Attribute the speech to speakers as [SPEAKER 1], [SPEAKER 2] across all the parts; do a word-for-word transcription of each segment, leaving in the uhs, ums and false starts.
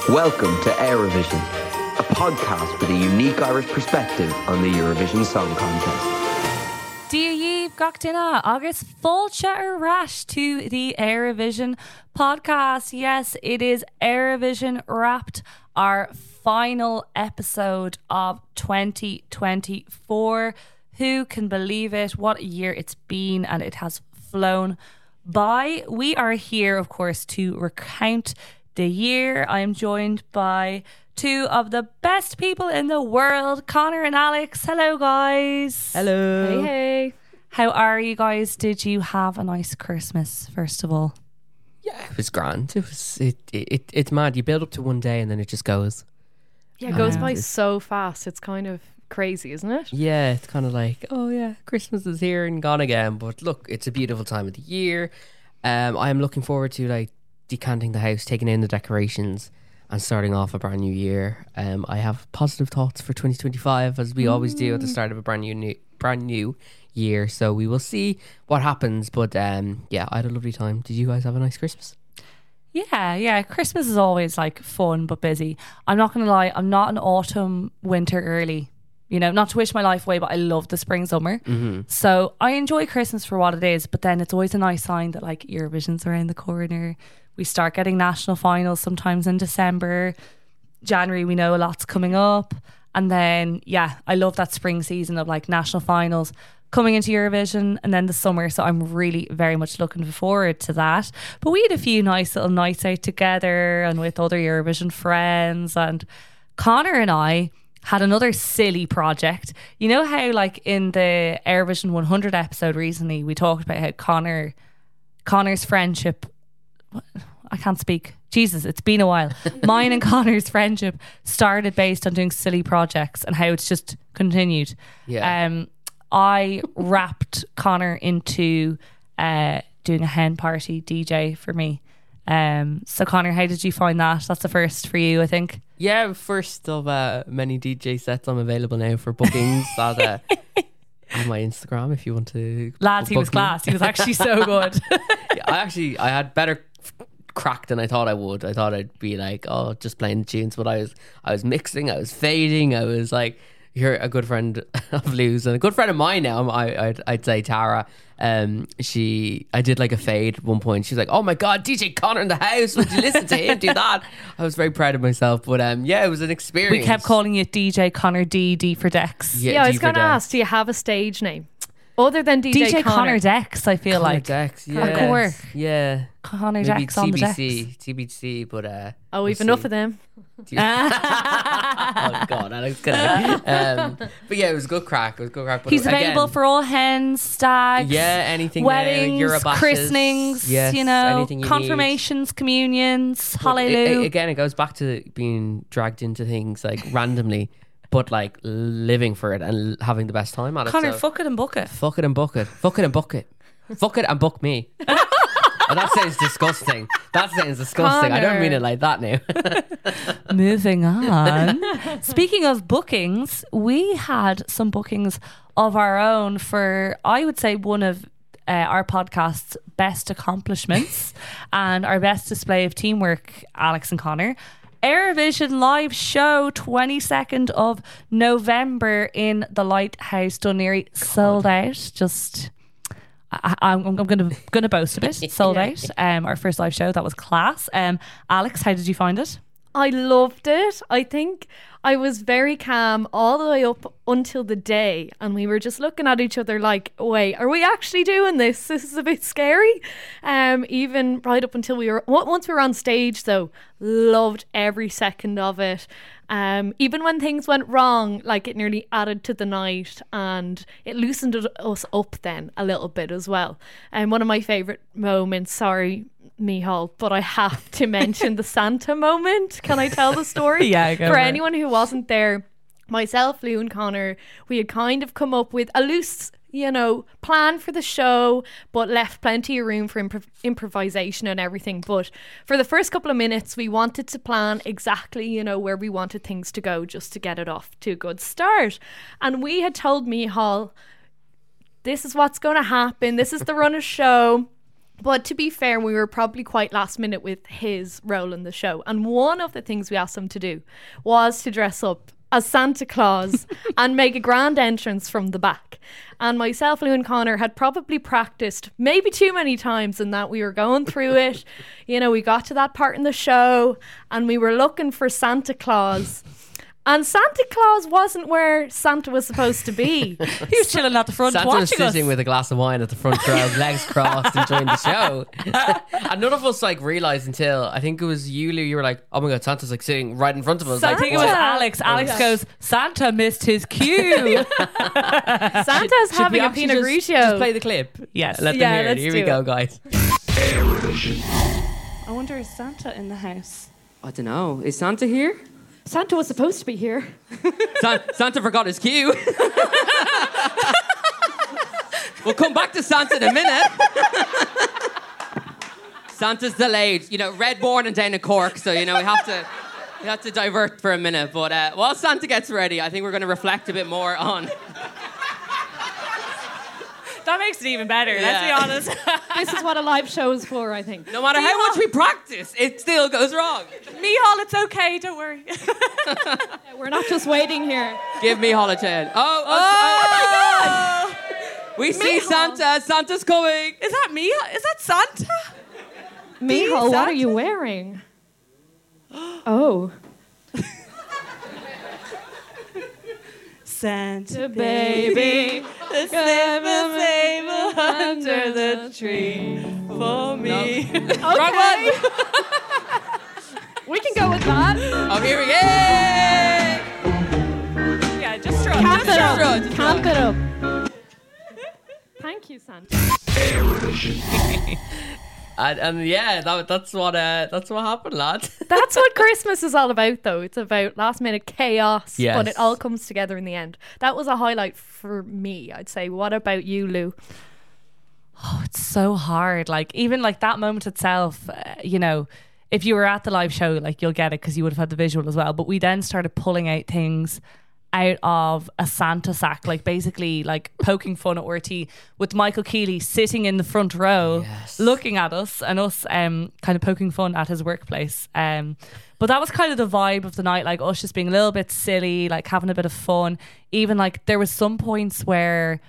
[SPEAKER 1] Welcome to Eurovision, a podcast with a unique Irish perspective on the Eurovision Song Contest.
[SPEAKER 2] Díomh gach duine agus fáilte ar rais to the Eurovision podcast. Yes, it is Eurovision Wrapped, our final episode of twenty twenty-four. Who can believe it? What a year it's been, and it has flown by. We are here, of course, to recount the year. I am joined by two of the best people in the world, Conor and Alex. Hello, guys.
[SPEAKER 3] Hello.
[SPEAKER 4] Hey, hey.
[SPEAKER 2] How are you guys? Did you have a nice Christmas, first of all?
[SPEAKER 3] Yeah, it was grand. It was it, it it's mad. You build up to one day and then it just goes.
[SPEAKER 4] Yeah, it goes
[SPEAKER 2] Yeah.
[SPEAKER 4] by so fast. It's kind of crazy, isn't it?
[SPEAKER 3] Yeah, it's kind of like, oh yeah, Christmas is here and gone again. But look, it's a beautiful time of the year. Um, I am looking forward to like decanting the house, taking in the decorations, and starting off a brand new year. Um, I have positive thoughts for twenty twenty-five, as we mm. always do at the start of a brand new, new brand new year. So we will see what happens. But um, yeah, I had a lovely time. Did you guys have a nice Christmas?
[SPEAKER 2] Yeah, yeah. Christmas is always like fun but busy. I'm not going to lie, I'm not an autumn, winter girly. You know, not to wish my life away, but I love the spring, summer.
[SPEAKER 3] Mm-hmm.
[SPEAKER 2] So I enjoy Christmas for what it is, but then it's always a nice sign that like Eurovision's around the corner. We start getting national finals sometimes in December. January, we know a lot's coming up. And then, yeah, I love that spring season of like national finals coming into Eurovision and then the summer. So I'm really very much looking forward to that. But we had a few nice little nights out together and with other Eurovision friends. And Conor and I had another silly project. You know how like in the Eurovision one hundred episode recently, we talked about how Conor, Conor's friendship, I can't speak. Jesus, it's been a while. Mine and Conor's friendship started based on doing silly projects and how it's just continued.
[SPEAKER 3] Yeah.
[SPEAKER 2] Um, I wrapped Conor into uh, doing a hen party D J for me. Um, so Conor, how did you find that? That's the first for you, I think.
[SPEAKER 3] Yeah, first of uh, many D J sets. I'm available now for bookings at, uh, on my Instagram if you want to.
[SPEAKER 2] Lads, he
[SPEAKER 3] book
[SPEAKER 2] was
[SPEAKER 3] me.
[SPEAKER 2] class. He was actually so good.
[SPEAKER 3] Yeah, I actually I had better crack than I thought I would. I thought I'd be like, oh, just playing the tunes, but I was I was mixing, I was fading, I was like, you're a good friend of Lou's and a good friend of mine now. I I'd, I'd say Tara. Um, she I did like a fade at one point. She's like, oh my god, D J Conor in the house. Would you listen to him do that? I was very proud of myself, but um, yeah, it was an experience.
[SPEAKER 2] We kept calling you D J Conor D, D for Dex.
[SPEAKER 3] Yeah,
[SPEAKER 4] Yeah, I
[SPEAKER 3] D
[SPEAKER 4] was
[SPEAKER 3] for
[SPEAKER 4] going to
[SPEAKER 3] Dex.
[SPEAKER 4] ask, do you have a stage name? Other than D J,
[SPEAKER 2] D J Conor,
[SPEAKER 4] Conor.
[SPEAKER 2] Dex, I feel
[SPEAKER 3] Conor
[SPEAKER 2] like.
[SPEAKER 3] Dex,
[SPEAKER 2] That
[SPEAKER 3] yeah,
[SPEAKER 2] could work.
[SPEAKER 3] yeah.
[SPEAKER 2] Conor
[SPEAKER 3] Maybe
[SPEAKER 2] Dex on the
[SPEAKER 3] T B
[SPEAKER 2] decks.
[SPEAKER 3] C, T B C, but uh,
[SPEAKER 4] Oh,
[SPEAKER 3] we'll
[SPEAKER 4] we've enough
[SPEAKER 3] see.
[SPEAKER 4] of them.
[SPEAKER 3] Oh god, Alex, gonna. Um, but yeah, it was good crack. It was good crack. But
[SPEAKER 2] He's
[SPEAKER 3] again,
[SPEAKER 2] available for all hens, stags,
[SPEAKER 3] yeah, anything
[SPEAKER 2] weddings,
[SPEAKER 3] there, Eurobashes,
[SPEAKER 2] christenings,
[SPEAKER 3] yes,
[SPEAKER 2] you know,
[SPEAKER 3] anything you
[SPEAKER 2] confirmations, communions,
[SPEAKER 3] need. But it-
[SPEAKER 2] hallelujah.
[SPEAKER 3] it- again, it goes back to being dragged into things like randomly, but like living for it and l- having the best time at it.
[SPEAKER 2] Conor,
[SPEAKER 3] so,
[SPEAKER 2] fuck it and book it.
[SPEAKER 3] fuck it and book it. Fuck it and book it. Fuck it and book me. Oh, that sounds disgusting. That sounds disgusting. I don't
[SPEAKER 4] Conor.
[SPEAKER 3] mean it like that now.
[SPEAKER 2] Moving on. Speaking of bookings, we had some bookings of our own for, I would say, one of uh, our podcast's best accomplishments and our best display of teamwork, Alex and Conor. Eurovision live show, twenty-second of November in the Lighthouse Dunleary, sold out. Just I, I'm, I'm gonna gonna boast a bit. Sold out. Um, our first live show, that was class. Um, Alex, how did you find it?
[SPEAKER 4] I loved it. I think I was very calm all the way up until the day, and we were just looking at each other like, wait, are we actually doing this? This is a bit scary. Um, even right up until we were, on- once we were on stage though, loved every second of it. Um, even when things went wrong, like it nearly added to the night and it loosened it- us up then a little bit as well. And one of my favourite moments, sorry, Mihal, but I have to mention the Santa moment. Can I tell the story?
[SPEAKER 2] Yeah, go
[SPEAKER 4] For
[SPEAKER 2] for it.
[SPEAKER 4] anyone who wasn't there, myself, Lou and Conor, we had kind of come up with a loose, you know, plan for the show, but left plenty of room for improv- improvisation and everything. But for the first couple of minutes, we wanted to plan exactly, you know, where we wanted things to go just to get it off to a good start. And we had told Mihal, this is what's going to happen. This is the run of show. But to be fair, we were probably quite last minute with his role in the show. And one of the things we asked him to do was to dress up as Santa Claus and make a grand entrance from the back. And myself, Lou and Connor had probably practiced maybe too many times in that we were going through it. You know, we got to that part in the show and we were looking for Santa Claus. And Santa Claus wasn't where Santa was supposed to be.
[SPEAKER 2] He was chilling at the front
[SPEAKER 3] Santa
[SPEAKER 2] watching
[SPEAKER 3] was sitting
[SPEAKER 2] us.
[SPEAKER 3] with a glass of wine at the front row, legs crossed, enjoying the show. And none of us like realised until, I think it was you, Lou, you were like, oh my God, Santa's like sitting right in front of us.
[SPEAKER 2] So I
[SPEAKER 3] like,
[SPEAKER 2] think it was
[SPEAKER 3] what?
[SPEAKER 2] Alex. Alex goes, Santa missed his cue.
[SPEAKER 4] Santa's
[SPEAKER 3] Should we
[SPEAKER 4] having a
[SPEAKER 3] actually
[SPEAKER 4] Pinot
[SPEAKER 3] just,
[SPEAKER 4] Grigio.
[SPEAKER 3] just play the clip?
[SPEAKER 2] Yes.
[SPEAKER 3] Let
[SPEAKER 4] Yeah,
[SPEAKER 3] them hear it.
[SPEAKER 4] let's
[SPEAKER 3] Here
[SPEAKER 4] do
[SPEAKER 3] we go,
[SPEAKER 4] it.
[SPEAKER 3] guys.
[SPEAKER 2] I wonder, is Santa in the house?
[SPEAKER 5] I don't know. Is Santa here?
[SPEAKER 6] Santa was supposed to be here.
[SPEAKER 5] San- Santa forgot his cue. We'll come back to Santa in a minute. Santa's delayed. You know, Redbourne and down in Cork, so, you know, we have to we have to divert for a minute. But uh, while Santa gets ready, I think we're going to reflect a bit more on...
[SPEAKER 2] That makes it even better,
[SPEAKER 5] Yeah.
[SPEAKER 2] let's be honest.
[SPEAKER 6] This is what a live show is for, I think.
[SPEAKER 5] No matter how much we practice, it still goes wrong.
[SPEAKER 2] Mihal, it's okay, don't worry.
[SPEAKER 6] Yeah, we're not just waiting here.
[SPEAKER 5] Give me holiday. Oh, oh, oh, we see Santa. Santa's coming.
[SPEAKER 2] Is that Mihal? Is that Santa?
[SPEAKER 6] Mijo, what
[SPEAKER 2] Santa?
[SPEAKER 6] are you wearing? Oh.
[SPEAKER 2] Santa
[SPEAKER 6] baby,
[SPEAKER 2] the sable, sable under the tree for me.
[SPEAKER 6] Okay. We can go with that.
[SPEAKER 5] Oh, here we go.
[SPEAKER 2] Yeah, just strut.
[SPEAKER 6] Camp
[SPEAKER 2] Just
[SPEAKER 6] it up.
[SPEAKER 5] strut, just
[SPEAKER 6] Camp it up. Thank you, Santa.
[SPEAKER 3] And, and yeah, that, that's what uh, that's what happened, lad.
[SPEAKER 4] That's what Christmas is all about, though. It's about last minute chaos,
[SPEAKER 3] Yes.
[SPEAKER 4] but it all comes together in the end. That was a highlight for me, I'd say. What about you, Lou?
[SPEAKER 2] Oh, it's so hard. Like, even like that moment itself, uh, you know, if you were at the live show, like you'll get it because you would have had the visual as well. But we then started pulling out things out of a Santa sack, like basically like poking fun at R T with Michael Keeley sitting in the front row,
[SPEAKER 3] Yes.
[SPEAKER 2] looking at us and us um kind of poking fun at his workplace. Um, but that was kind of the vibe of the night, like us just being a little bit silly, like having a bit of fun. Even like there was some points where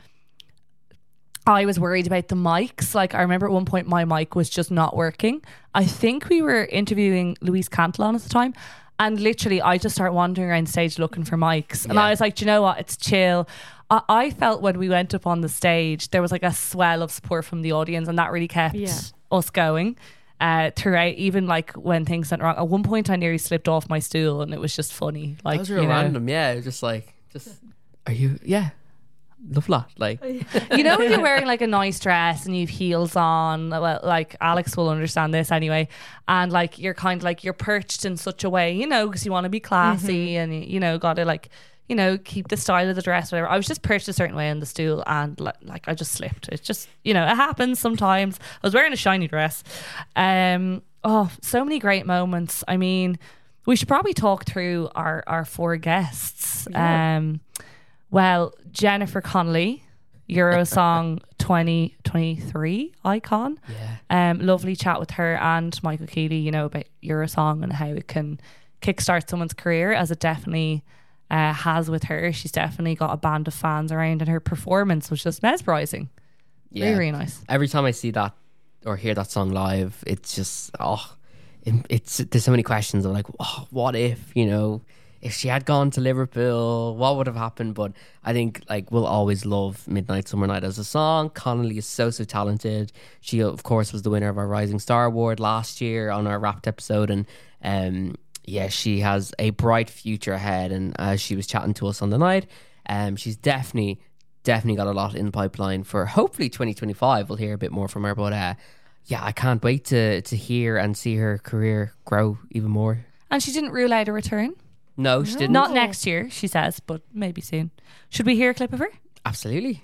[SPEAKER 2] I was worried about the mics. Like I remember at one point my mic was just not working. I think we were interviewing Louise Cantillon at the time. And literally, I just start wandering around stage looking for mics. And
[SPEAKER 3] Yeah.
[SPEAKER 2] I was like, do you know what? It's chill. I, I felt when we went up on the stage, there was like a swell of support from the audience, and that really kept
[SPEAKER 4] Yeah.
[SPEAKER 2] us going uh, throughout. Even like when things went wrong. At one point, I nearly slipped off my stool, and it was just funny. Like,
[SPEAKER 3] That was real
[SPEAKER 2] you know,
[SPEAKER 3] random, yeah. It was just like, just, are you, yeah, love that. Like,
[SPEAKER 2] you know when you're wearing like a nice dress and you've heels on, well, like Alex will understand this anyway, and like you're kind of like you're perched in such a way, you know, because you want to be classy and you know got to like you know keep the style of the dress, whatever. I was just perched a certain way on the stool and like, like I just slipped. It's just, you know, it happens sometimes. I was wearing a shiny dress. Um oh, so many great moments. I mean, we should probably talk through our our four guests. um Well, Jennifer Connelly, Eurosong twenty twenty-three icon.
[SPEAKER 3] yeah.
[SPEAKER 2] Um, lovely chat with her and Michael Keeley, you know, about Eurosong and how it can kickstart someone's career, as it definitely uh, has with her. She's definitely got a band of fans around, and her performance was just mesmerising.
[SPEAKER 3] Yeah.
[SPEAKER 2] Really, really nice.
[SPEAKER 3] Every time I see that or hear that song live, it's just, oh, it, it's, there's so many questions. I'm like, oh, what if, you know, if she had gone to Liverpool, what would have happened? But I think like we'll always love Midnight Summer Night as a song. Connolly is so, so talented. She, of course, was the winner of our Rising Star Award last year on our Wrapped episode. And um, yeah, she has a bright future ahead. And as she was chatting to us on the night, um, she's definitely, definitely got a lot in the pipeline for hopefully twenty twenty-five. We'll hear a bit more from her. But uh, yeah, I can't wait to, to hear and see her career grow even more.
[SPEAKER 2] And she didn't rule out a return.
[SPEAKER 3] No, she didn't.
[SPEAKER 2] Not next year, she says, but maybe soon. Should we hear a clip of her?
[SPEAKER 3] Absolutely.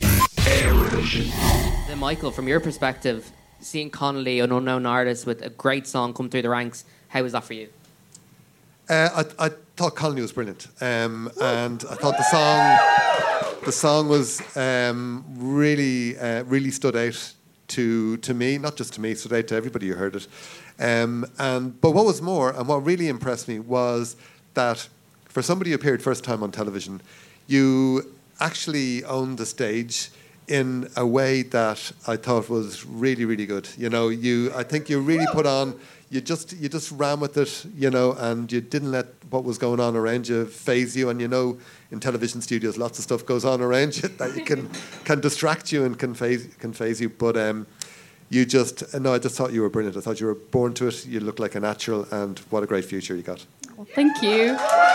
[SPEAKER 5] Then, Michael, from your perspective, seeing Connolly, an unknown artist with a great song come through the ranks, how was that for you?
[SPEAKER 7] Uh, I, I thought Connolly was brilliant, um, and I thought the song, the song was um, really, uh, really stood out to to me, not just to me, straight to everybody who heard it. Um, and but what was more, and what really impressed me was that for somebody who appeared first time on television, you actually owned the stage in a way that I thought was really, really good. You know, you I think you really put on. You just you just ran with it, you know, and you didn't let what was going on around you phase you. And you know, in television studios, lots of stuff goes on around you that you can can distract you and can phase can phase you. But um, you just no, I just thought you were brilliant. I thought you were born to it. You look like a natural, and what a great future you got.
[SPEAKER 2] Well, thank you.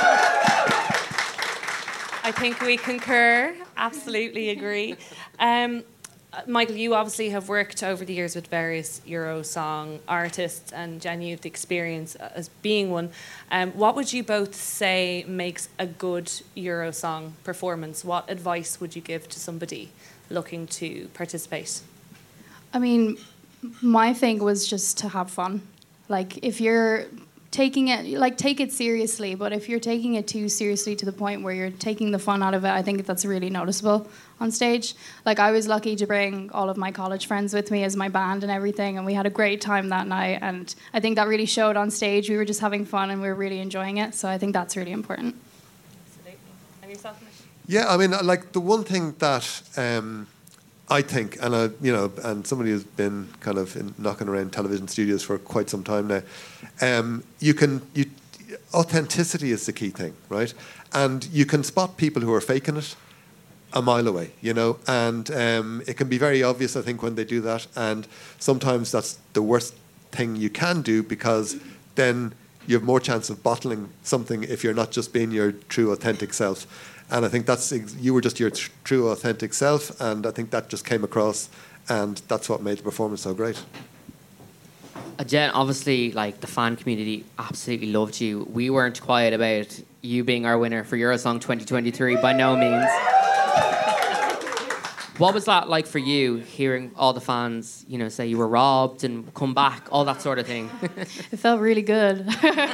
[SPEAKER 2] I think we concur. Absolutely agree. Um, Michael, you obviously have worked over the years with various Eurosong artists, and Jen, you have the experience as being one. Um, what would you both say makes a good Eurosong performance? What advice would you give to somebody looking to participate?
[SPEAKER 6] I mean, my thing was just to have fun. Like, if you're taking it, like, take it seriously, but if you're taking it too seriously to the point where you're taking the fun out of it, I think that's really noticeable on stage. Like, I was lucky to bring all of my college friends with me as my band and everything, and we had a great time that night, and I think that really showed on stage. We were just having fun and we were really enjoying it, so I think that's really important.
[SPEAKER 2] Absolutely. And yourself, Mish?
[SPEAKER 7] Yeah, I mean, like, the one thing that um, I think, and I, you know, and somebody who's been kind of in, knocking around television studios for quite some time now, um, you can, you, authenticity is the key thing, right? And you can spot people who are faking it a mile away, you know, and um, it can be very obvious, I think, when they do that. And sometimes that's the worst thing you can do, because then you have more chance of bottling something if you're not just being your true, authentic self. And I think that's ex- you were just your tr- true, authentic self, and I think that just came across, and that's what made the performance so great.
[SPEAKER 5] Uh, Jen, obviously, like, the fan community absolutely loved you. We weren't quiet about you being our winner for Eurosong twenty twenty-three, by no means. What was that like for you, hearing all the fans, you know, say you were robbed and come back, all that sort of thing?
[SPEAKER 6] It felt really good.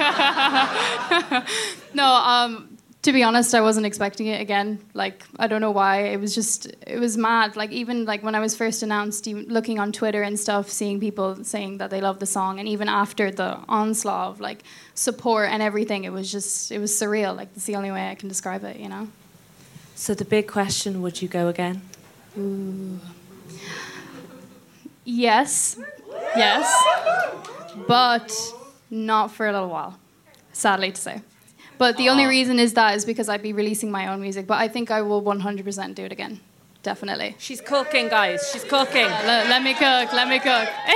[SPEAKER 6] No, um, to be honest, I wasn't expecting it again. Like, I don't know why. It was just, it was mad. Like, even like when I was first announced, even looking on Twitter and stuff, seeing people saying that they love the song, and even after the onslaught of like support and everything, it was just, it was surreal. Like, that's the only way I can describe it, you know?
[SPEAKER 2] So the big question, would you go again?
[SPEAKER 6] Ooh. Yes, yes, but not for a little while, sadly to say. But the only reason is that is because I'd be releasing my own music. But I think I will one hundred percent do it again, definitely.
[SPEAKER 2] She's cooking, guys. She's cooking.
[SPEAKER 6] Let, let me cook. Let me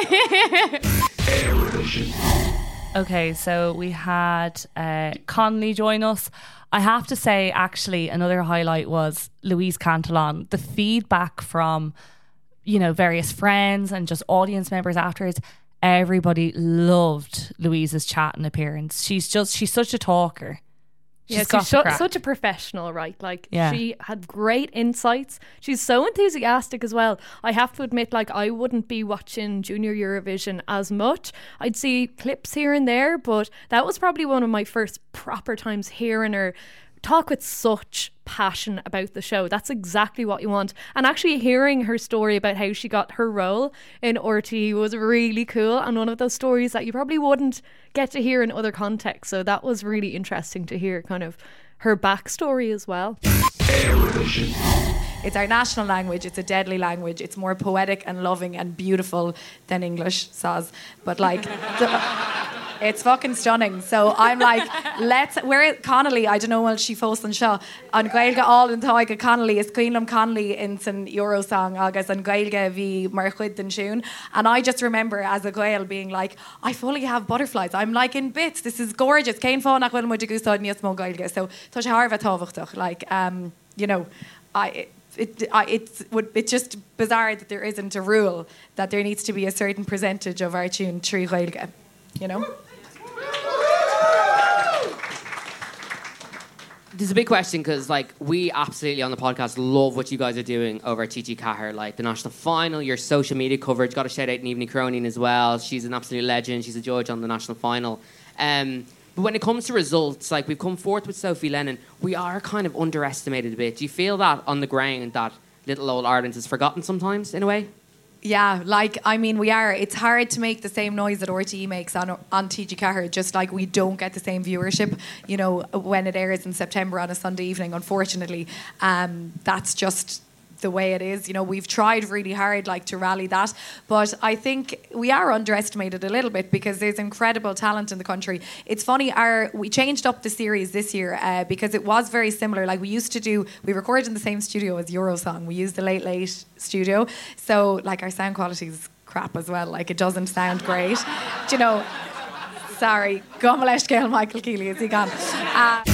[SPEAKER 6] cook.
[SPEAKER 2] Okay, so we had uh, Connolly join us. I have to say, actually, another highlight was Louise Cantillon. The feedback from, you know, various friends and just audience members afterwards, everybody loved Louise's chat and appearance. She's just, she's such a talker. She's
[SPEAKER 4] Yeah,
[SPEAKER 2] got
[SPEAKER 4] she's
[SPEAKER 2] the
[SPEAKER 4] so,
[SPEAKER 2] crack.
[SPEAKER 4] such a professional, right? Like,
[SPEAKER 2] Yeah.
[SPEAKER 4] she had great insights. She's so enthusiastic as well. I have to admit, like, I wouldn't be watching Junior Eurovision as much. I'd see clips here and there, but that was probably one of my first proper times hearing her talk with such passion about the show. That's exactly what you want. And actually hearing her story about how she got her role in R T E was really cool, and one of those stories that you probably wouldn't get to hear in other contexts. So that was really interesting to hear kind of her backstory as well.
[SPEAKER 8] It's our national language. It's a deadly language. It's more poetic and loving and beautiful than English, Saz. But like, the, it's fucking stunning. So I'm like, let's. Where Connolly? I don't know when she fós an seo. An Gaeilge all an táige Connolly is Cuilm Connolly in san Eurosong agus an Gaeilge bhí mar chuid den siún. And I just remember as a Gael being like, I fully have butterflies. I'm like in bits. This is gorgeous. Céin fánach bhfuil muid a gúsáid níos mó Gaeilge. So tá sé Harvah tábhachtach. Like, um, you know, I. It, I, it's, would, it's just bizarre that there isn't a rule that there needs to be a certain percentage of our tune trí Gaeilge, you know?
[SPEAKER 5] There's a big question because, like, we absolutely on the podcast love what you guys are doing over at T G Cahir, like the national final, your social media coverage. Got to shout out Niamh Cronin as well. She's an absolute legend. She's a judge on the national final. Um, but when it comes to results, like, we've come forth with Sophie Lennon, we are kind of underestimated a bit. Do you feel that on the ground that little old Ireland is forgotten sometimes in a way?
[SPEAKER 8] Yeah, like, I mean, we are. It's hard to make the same noise that R T E makes on on T G Cahir, just like we don't get the same viewership, you know, when it airs in September on a Sunday evening, unfortunately. Um, that's just the way it is. You know, we've tried really hard, like, to rally that, but I think we are underestimated a little bit because there's incredible talent in the country. It's funny, our we changed up the series this year uh, because it was very similar. Like, we used to do, we recorded in the same studio as Eurosong. We used the Late Late studio, so like our sound quality is crap as well. Like, it doesn't sound great. Do you know? Sorry, Gomalesh Gail Michael Keeley, is he gone? Uh,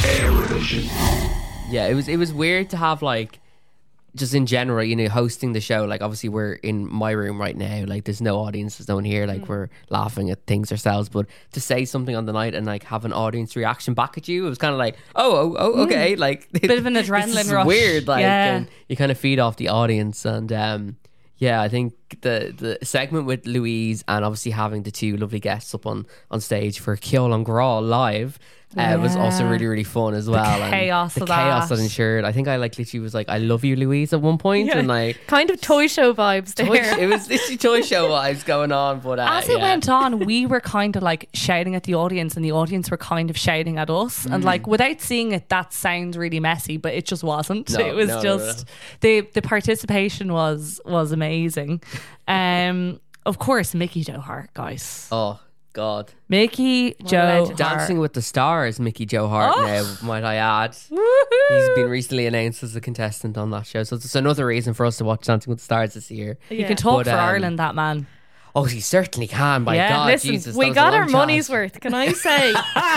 [SPEAKER 3] Yeah, it was it was weird to have like. Just in general, you know, hosting the show, like obviously we're in my room right now, like there's no audience, there's no one here, like mm. we're laughing at things ourselves, but to say something on the night and like have an audience reaction back at you, it was kind of like, oh, oh, oh okay, mm. like
[SPEAKER 2] bit of an adrenaline rush.
[SPEAKER 3] Weird, like,
[SPEAKER 2] yeah.
[SPEAKER 3] and you kind of feed off the audience, and um, yeah, I think the the segment with Louise and obviously having the two lovely guests up on on stage for Ceol an Grá live. Uh,
[SPEAKER 2] yeah.
[SPEAKER 3] It was also really, really fun as well.
[SPEAKER 2] The chaos
[SPEAKER 3] and
[SPEAKER 2] of
[SPEAKER 3] the chaos
[SPEAKER 2] that.
[SPEAKER 3] that ensured. I think I like literally was like, I love you, Louise, at one point,
[SPEAKER 4] Yeah.
[SPEAKER 3] and like
[SPEAKER 4] Kind of toy show vibes there.
[SPEAKER 3] toy, it was literally toy show vibes going on. But uh,
[SPEAKER 2] as it
[SPEAKER 3] yeah.
[SPEAKER 2] went on, we were kind of like shouting at the audience, and the audience were kind of shouting at us. Mm. And like, without seeing it, that sounds really messy, but it just wasn't.
[SPEAKER 3] No,
[SPEAKER 2] it was
[SPEAKER 3] no,
[SPEAKER 2] just
[SPEAKER 3] no, no.
[SPEAKER 2] the the participation was was amazing. Um, of course, Mickey Joe Hart, guys.
[SPEAKER 3] Oh God,
[SPEAKER 2] Mickey
[SPEAKER 4] What a
[SPEAKER 2] Joe
[SPEAKER 4] legend.
[SPEAKER 2] Hart.
[SPEAKER 3] Dancing with the Stars, Mickey Joe Hart.
[SPEAKER 2] Oh.
[SPEAKER 3] Now, might I add,
[SPEAKER 2] Woohoo!
[SPEAKER 3] he's been recently announced as a contestant on that show, so it's another reason for us to watch Dancing with the Stars this year.
[SPEAKER 2] You
[SPEAKER 4] Yeah.
[SPEAKER 2] can talk
[SPEAKER 3] But,
[SPEAKER 2] for
[SPEAKER 3] um,
[SPEAKER 2] Ireland, that man.
[SPEAKER 3] Oh, he certainly can. By
[SPEAKER 2] Yeah.
[SPEAKER 3] God,
[SPEAKER 4] Listen,
[SPEAKER 3] Jesus,
[SPEAKER 4] we
[SPEAKER 3] that was
[SPEAKER 4] got
[SPEAKER 3] a
[SPEAKER 4] our
[SPEAKER 3] long
[SPEAKER 4] money's
[SPEAKER 3] chat.
[SPEAKER 4] worth, can I say?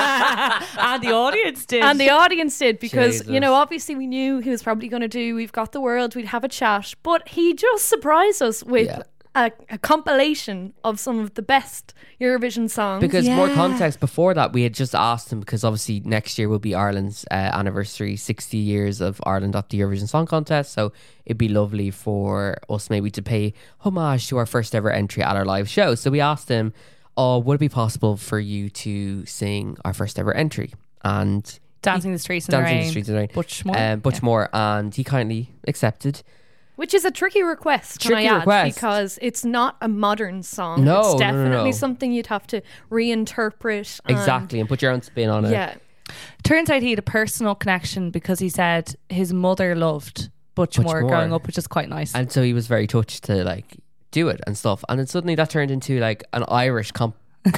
[SPEAKER 2] And the audience did.
[SPEAKER 4] And the audience did, because,
[SPEAKER 3] Jesus.
[SPEAKER 4] you know, obviously we knew he was probably going to do We've Got the World, we'd have a chat, but he just surprised us with
[SPEAKER 3] Yeah.
[SPEAKER 4] a, a compilation of some of the best Eurovision songs.
[SPEAKER 3] Because more
[SPEAKER 2] Yeah.
[SPEAKER 3] context, before that, we had just asked him, because obviously next year will be Ireland's uh, anniversary, sixty years of Ireland at the Eurovision Song Contest. So it'd be lovely for us maybe to pay homage to our first ever entry at our live show. So we asked him, oh, would it be possible for you to sing our first ever entry? And
[SPEAKER 2] Dancing the Streets in
[SPEAKER 3] Dancing
[SPEAKER 2] the
[SPEAKER 3] in
[SPEAKER 2] Rain.
[SPEAKER 3] the Streets in the Rain.
[SPEAKER 2] Butch Moore.
[SPEAKER 3] Um, Butch
[SPEAKER 2] Yeah.
[SPEAKER 3] Moore. And he kindly accepted.
[SPEAKER 4] Which is a tricky request, can
[SPEAKER 3] Tricky
[SPEAKER 4] I add,
[SPEAKER 3] request.
[SPEAKER 4] because it's not a modern song.
[SPEAKER 3] No,
[SPEAKER 4] it's
[SPEAKER 3] no, no,
[SPEAKER 4] definitely
[SPEAKER 3] no.
[SPEAKER 4] something you'd have to reinterpret. and-
[SPEAKER 3] Exactly. And put your own spin on it.
[SPEAKER 4] Yeah.
[SPEAKER 2] Turns out he had a personal connection because he said his mother loved Butch,
[SPEAKER 3] Butch
[SPEAKER 2] Moore
[SPEAKER 3] Moore.
[SPEAKER 2] growing up, which is quite nice.
[SPEAKER 3] And so he was very touched to like do it and stuff. And then suddenly that turned into like an Irish comp-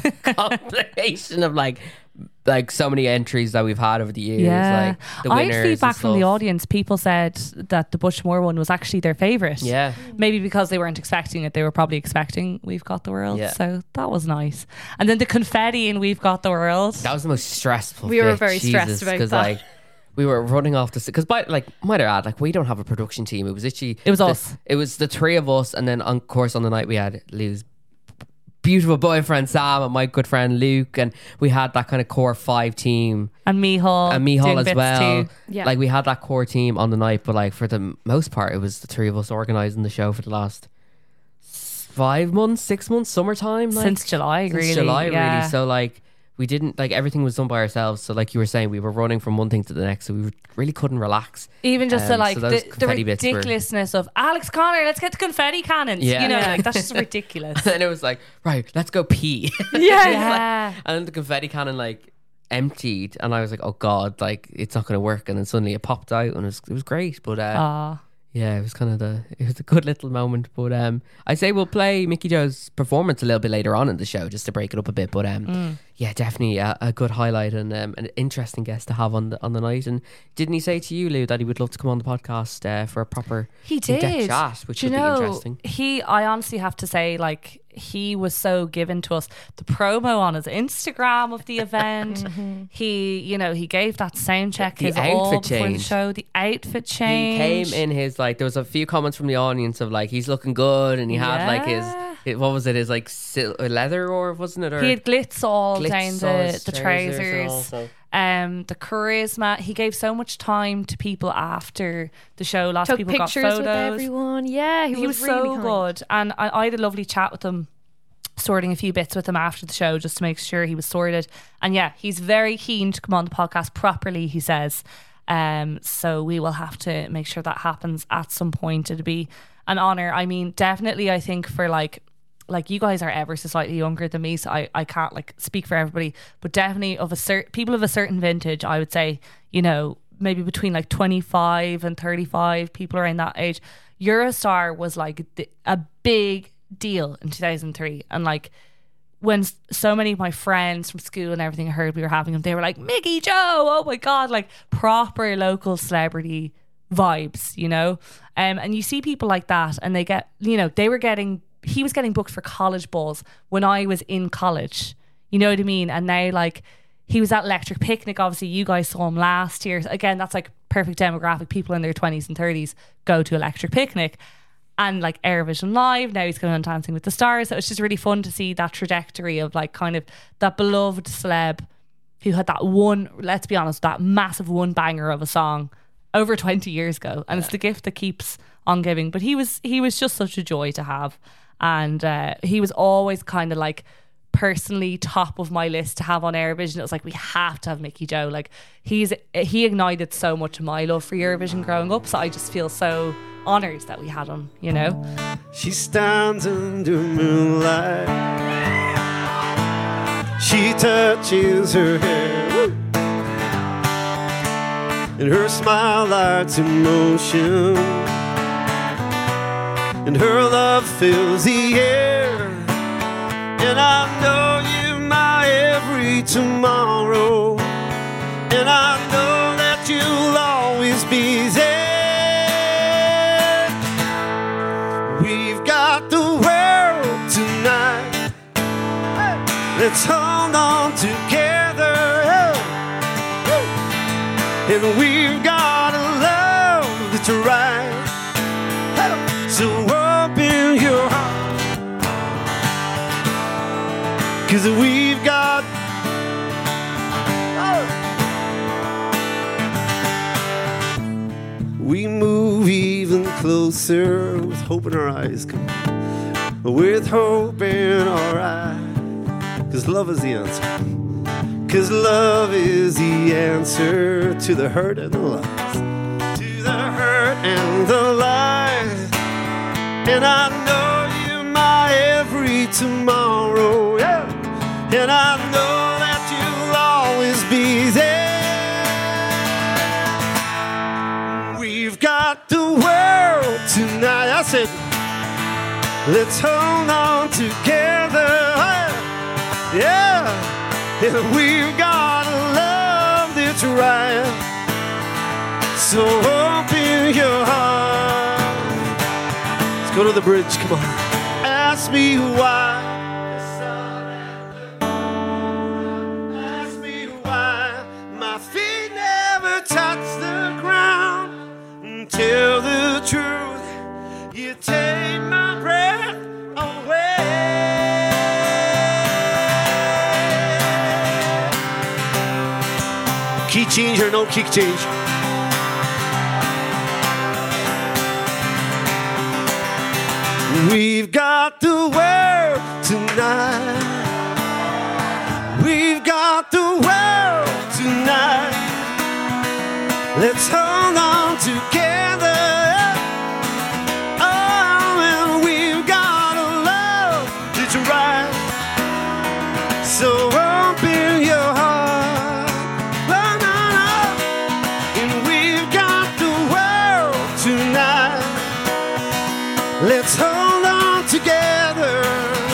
[SPEAKER 3] compilation of like like so many entries that we've had over the years.
[SPEAKER 2] yeah,
[SPEAKER 3] Like the
[SPEAKER 2] I
[SPEAKER 3] winners
[SPEAKER 2] had feedback
[SPEAKER 3] and
[SPEAKER 2] from the
[SPEAKER 3] stuff.
[SPEAKER 2] audience. People said that the Butch Moore one was actually their favourite.
[SPEAKER 3] Yeah.
[SPEAKER 2] Maybe because they weren't expecting it. They were probably expecting We've Got the World.
[SPEAKER 3] Yeah.
[SPEAKER 2] So that was nice. And then the confetti in We've Got the World.
[SPEAKER 3] That was the most stressful.
[SPEAKER 4] We were
[SPEAKER 3] bit,
[SPEAKER 4] very stressed
[SPEAKER 3] Jesus,
[SPEAKER 4] about
[SPEAKER 3] 'cause,
[SPEAKER 4] that.
[SPEAKER 3] like we were running off the because by like might I add, like we don't have a production team. It was literally
[SPEAKER 2] It was
[SPEAKER 3] the,
[SPEAKER 2] us.
[SPEAKER 3] It was the three of us, and then of course on the night we had Lou's beautiful boyfriend Sam and my good friend Luke, and we had that kind of core five team.
[SPEAKER 2] And Mihal.
[SPEAKER 3] And Mihal
[SPEAKER 2] doing
[SPEAKER 3] as
[SPEAKER 2] bits
[SPEAKER 3] well.
[SPEAKER 2] too.
[SPEAKER 4] Yeah.
[SPEAKER 3] Like we had that core team on the night, but like for the most part, it was the three of us organising the show for the last s- five months, six months, summertime, like,
[SPEAKER 2] Since July,
[SPEAKER 3] since
[SPEAKER 2] really.
[SPEAKER 3] July,
[SPEAKER 2] yeah.
[SPEAKER 3] really. So like we didn't like everything was done by ourselves. So like you were saying, we were running from one thing to the next, so we really couldn't relax.
[SPEAKER 2] Even just the
[SPEAKER 3] Um,
[SPEAKER 2] like
[SPEAKER 3] so those
[SPEAKER 2] the, the
[SPEAKER 3] confetti bits were-
[SPEAKER 2] ridiculousness of Alex Connor, let's get the confetti cannons.
[SPEAKER 3] Yeah.
[SPEAKER 2] You know,
[SPEAKER 4] Yeah.
[SPEAKER 2] like that's just ridiculous.
[SPEAKER 3] And it was like, right, let's go pee.
[SPEAKER 4] Yeah.
[SPEAKER 2] yeah.
[SPEAKER 3] And then the confetti cannon like emptied, and I was like, oh god, like it's not going to work. And then suddenly it popped out, and it was it was great. But uh,
[SPEAKER 2] Aw.
[SPEAKER 3] yeah, it was kind of the it was a good little moment. But um, I say we'll play Mickey Joe's performance a little bit later on in the show just to break it up a bit. But um,
[SPEAKER 2] Mm.
[SPEAKER 3] yeah, definitely a, a good highlight and um, an interesting guest to have on the on the night. And didn't he say to you, Lou, that he would love to come on the podcast uh, for a proper
[SPEAKER 2] He
[SPEAKER 3] in-depth
[SPEAKER 2] did.
[SPEAKER 3] chat, which
[SPEAKER 2] Do
[SPEAKER 3] would
[SPEAKER 2] you
[SPEAKER 3] be
[SPEAKER 2] know,
[SPEAKER 3] interesting.
[SPEAKER 2] He, I honestly have to say, like, he was so given to us. The promo on his Instagram of the event, he, you know, he gave that sound check.
[SPEAKER 3] The
[SPEAKER 2] his
[SPEAKER 3] outfit
[SPEAKER 2] all before the
[SPEAKER 3] change.
[SPEAKER 2] show, the outfit
[SPEAKER 3] He
[SPEAKER 2] change.
[SPEAKER 3] came in his like there was a few comments from the audience of like he's looking good, and he had like his,
[SPEAKER 2] Yeah.
[SPEAKER 3] it, what was it his like sil- leather or wasn't it or
[SPEAKER 2] He had glitz all
[SPEAKER 3] glitz
[SPEAKER 2] down
[SPEAKER 3] on
[SPEAKER 2] the,
[SPEAKER 3] his
[SPEAKER 2] the
[SPEAKER 3] trousers and
[SPEAKER 2] trousers.
[SPEAKER 3] all, so-
[SPEAKER 2] Um, the charisma. He gave so much time to people after the show. Lots
[SPEAKER 4] Took
[SPEAKER 2] of people got
[SPEAKER 4] pictures
[SPEAKER 2] photos.
[SPEAKER 4] with everyone. Yeah, he,
[SPEAKER 2] He was,
[SPEAKER 4] really
[SPEAKER 2] so
[SPEAKER 4] kind.
[SPEAKER 2] good, and I, I had a lovely chat with him, sorting a few bits with him after the show just to make sure he was sorted. And yeah, he's very keen to come on the podcast properly, he says. Um, so we will have to make sure that happens at some point. It'd be an honor. I mean, definitely, I think for like, like you guys are ever so slightly younger than me, so I, I can't like speak for everybody, but definitely of a certain people of a certain vintage, I would say, you know, maybe between like twenty-five and thirty-five, people around that age, Eurostar was like the, a big deal in two thousand three. And like when so many of my friends from school and everything heard we were having them, they were like, Mickey Joe, oh my God, like proper local celebrity vibes, you know? Um, and you see people like that and they get, you know, they were getting, he was getting booked for college balls when I was in college, you know what I mean? And now like he was at Electric Picnic, obviously you guys saw him last year. Again, that's like perfect demographic. People in their twenties and thirties go to Electric Picnic. And like Eurovision Live, now he's going on Dancing with the Stars. So it's just really fun to see that trajectory of like kind of that beloved celeb who had that one, let's be honest, that massive one banger of a song over twenty years ago. And yeah. It's the gift that keeps on giving. But he was he was just such a joy to have. And uh, he was always kind of like personally top of my list to have on Eurovision. It was like, we have to have Mickey Joe. Like he's he ignited so much of my love for Eurovision growing up. So I just feel so honoured that we had him, you know.
[SPEAKER 9] She stands under moonlight. She touches her hair. Woo! And her smile lights emotion. And her love fills the air. And I know you're my every tomorrow. And I know that you'll always be there. We've got the world tonight. Let's hold on together. And we've got a love that's right. So open your heart, 'cause we've got oh. We move even closer with hope in our eyes, come on. With hope in our eyes, 'cause love is the answer. 'Cause love is the answer to the hurt and the lies. To the hurt and the lies. And I know you're my every tomorrow, yeah. And I know that you'll always be there. We've got the world tonight. I said, let's hold on together, yeah. And we've got a love that's right. So open your heart. Let's go to the bridge, come on. Ask me why. Ask me why my feet never touch the ground. Tell the truth, you take my breath away. Key change or no key change? We've got the world tonight. We've got the world tonight. Let's hold on together. Oh, and we've got a love that's right. So open your heart. Oh, no, no. And we've got the world tonight. Let's hold on together.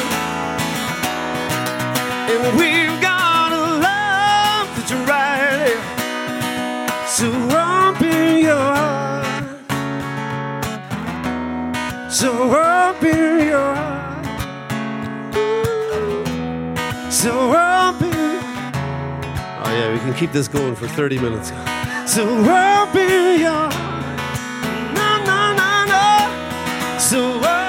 [SPEAKER 9] And we've got a love that's right. So open your heart. So open your heart. So open. Oh yeah, we can keep this going for thirty minutes. So open your heart. No, no, no, no. So open.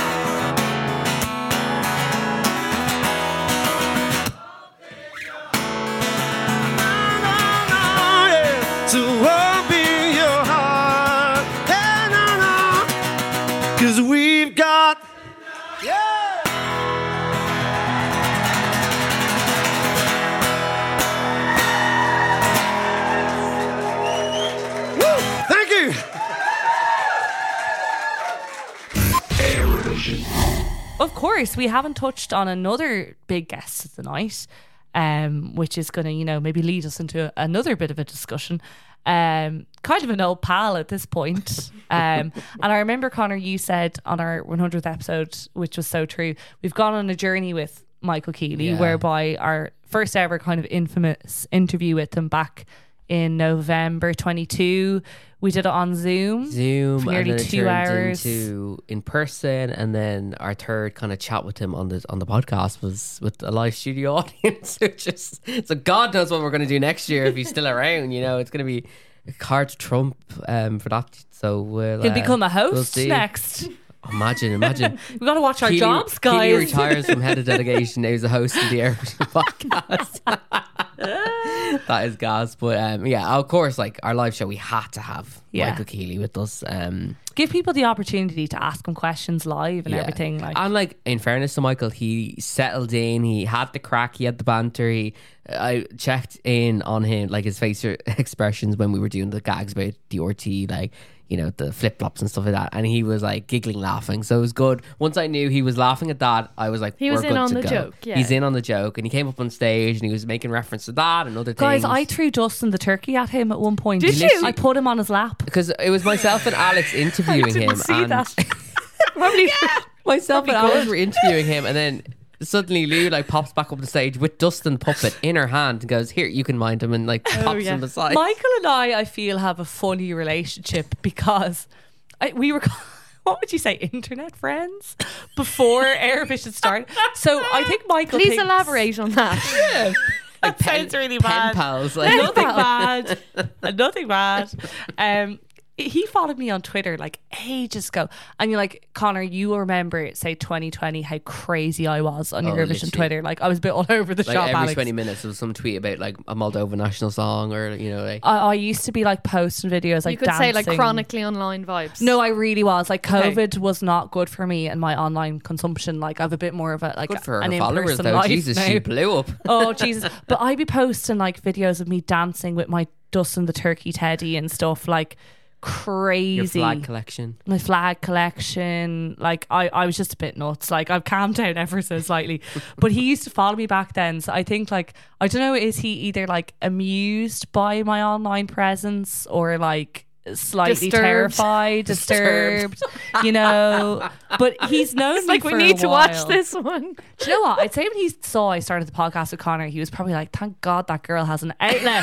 [SPEAKER 9] To open your heart, hey, no, no. 'Cause we've got, yeah. Woo, thank you.
[SPEAKER 2] of course, we haven't touched on another big guest of the night, um, which is going to, you know, maybe lead us into another bit of a discussion. Um, kind of an old pal at this point. Um, and I remember, Connor, you said on our one hundredth episode, which was so true, we've gone on a journey with Michael Keeley,
[SPEAKER 3] Yeah.
[SPEAKER 2] whereby our first ever kind of infamous interview with him back in November twenty-two, we did it on Zoom.
[SPEAKER 3] Zoom,
[SPEAKER 2] for nearly
[SPEAKER 3] and then it
[SPEAKER 2] two
[SPEAKER 3] turned
[SPEAKER 2] hours.
[SPEAKER 3] into in person, and then our third kind of chat with him on the on the podcast was with a live studio audience. Which is, so God knows what we're going to do next year if he's still around. You know, it's going to be hard to trump um, for that. So we'll,
[SPEAKER 2] He'll
[SPEAKER 3] uh,
[SPEAKER 2] become a
[SPEAKER 3] we'll
[SPEAKER 2] host
[SPEAKER 3] see.
[SPEAKER 2] next.
[SPEAKER 3] Imagine, imagine.
[SPEAKER 2] We've got to watch our
[SPEAKER 3] Keely-
[SPEAKER 2] jobs,
[SPEAKER 3] Keely
[SPEAKER 2] guys.
[SPEAKER 3] retires from head of delegation. Now he's a host of the Airvision podcast. That is gas. But um, yeah, of course, like our live show, we had to have
[SPEAKER 2] Yeah.
[SPEAKER 3] Michael Keeley with us. Um,
[SPEAKER 2] Give people the opportunity to ask him questions live and
[SPEAKER 3] yeah.
[SPEAKER 2] everything. Like,
[SPEAKER 3] And like, in fairness to Michael, he settled in. He had the crack. He had the banter. He, I checked in on him, like his face expressions when we were doing the gags about the R T, like, you know, the flip flops and stuff like that. And he was like giggling, laughing. So it was good. Once I knew he was laughing at that, I was like,
[SPEAKER 4] He
[SPEAKER 3] we're
[SPEAKER 4] was in
[SPEAKER 3] good
[SPEAKER 4] on
[SPEAKER 3] to
[SPEAKER 4] the
[SPEAKER 3] go.
[SPEAKER 4] joke, yeah.
[SPEAKER 3] He's in on the joke. And he came up on stage and he was making reference to that and other
[SPEAKER 2] guys,
[SPEAKER 3] things.
[SPEAKER 2] I threw Dustin the turkey at him at one point.
[SPEAKER 4] Did
[SPEAKER 3] you?
[SPEAKER 2] I put him on his lap.
[SPEAKER 3] Because it was myself and Alex interviewing
[SPEAKER 4] didn't
[SPEAKER 3] him.
[SPEAKER 4] see
[SPEAKER 3] and
[SPEAKER 4] that. Probably
[SPEAKER 3] myself and
[SPEAKER 4] That'd be
[SPEAKER 3] Alex
[SPEAKER 4] good.
[SPEAKER 3] were interviewing him, and then suddenly Lou like pops back up the stage with Dustin puppet in her hand and goes, "Here, you can mind him," and like pops
[SPEAKER 4] yeah.
[SPEAKER 3] him beside.
[SPEAKER 2] Michael and I, I feel, have a funny relationship because I, we were, what would you say, internet friends before Airvision started. So I think Michael
[SPEAKER 4] Please
[SPEAKER 2] thinks,
[SPEAKER 4] elaborate on that.
[SPEAKER 3] like
[SPEAKER 2] sounds really
[SPEAKER 3] pen
[SPEAKER 2] bad.
[SPEAKER 3] pals. Like,
[SPEAKER 2] Nothing bad. Nothing bad. Um, he followed me on Twitter like ages ago, and you're like, Connor, you remember, say twenty twenty, how crazy I was on
[SPEAKER 3] Oh,
[SPEAKER 2] Eurovision
[SPEAKER 3] literally.
[SPEAKER 2] Twitter. Like I was a bit all over the
[SPEAKER 3] like
[SPEAKER 2] shop.
[SPEAKER 3] every
[SPEAKER 2] Alex.
[SPEAKER 3] twenty minutes, there was some tweet about like a Moldova national song, or you know, like
[SPEAKER 2] I, I used to be like posting videos like
[SPEAKER 4] you could say like
[SPEAKER 2] dancing.
[SPEAKER 4] chronically online vibes.
[SPEAKER 2] No, I really was. Like
[SPEAKER 4] Okay.
[SPEAKER 2] COVID was not good for me and my online consumption. Like I have a bit more of a like
[SPEAKER 3] good for
[SPEAKER 2] an
[SPEAKER 3] her followers
[SPEAKER 2] in-person
[SPEAKER 3] though.
[SPEAKER 2] life
[SPEAKER 3] Jesus,
[SPEAKER 2] now.
[SPEAKER 3] she blew up.
[SPEAKER 2] Oh Jesus! But I'd be posting like videos of me dancing with my Dustin the Turkey teddy and stuff, like crazy.
[SPEAKER 3] Your flag collection.
[SPEAKER 2] My flag collection. Like I, I was just a bit nuts. Like I've calmed down ever so slightly. But he used to follow me back then. So I think like I don't know, is he either like amused by my online presence or like slightly
[SPEAKER 4] Disturbed.
[SPEAKER 2] terrified, disturbed, you know. But he's known
[SPEAKER 4] It's
[SPEAKER 2] me
[SPEAKER 4] like
[SPEAKER 2] for
[SPEAKER 4] we need
[SPEAKER 2] a
[SPEAKER 4] to watch
[SPEAKER 2] while.
[SPEAKER 4] this one.
[SPEAKER 2] Do you know what? I'd say when he saw I started the podcast with Connor, he was probably like, thank God that girl has an outlet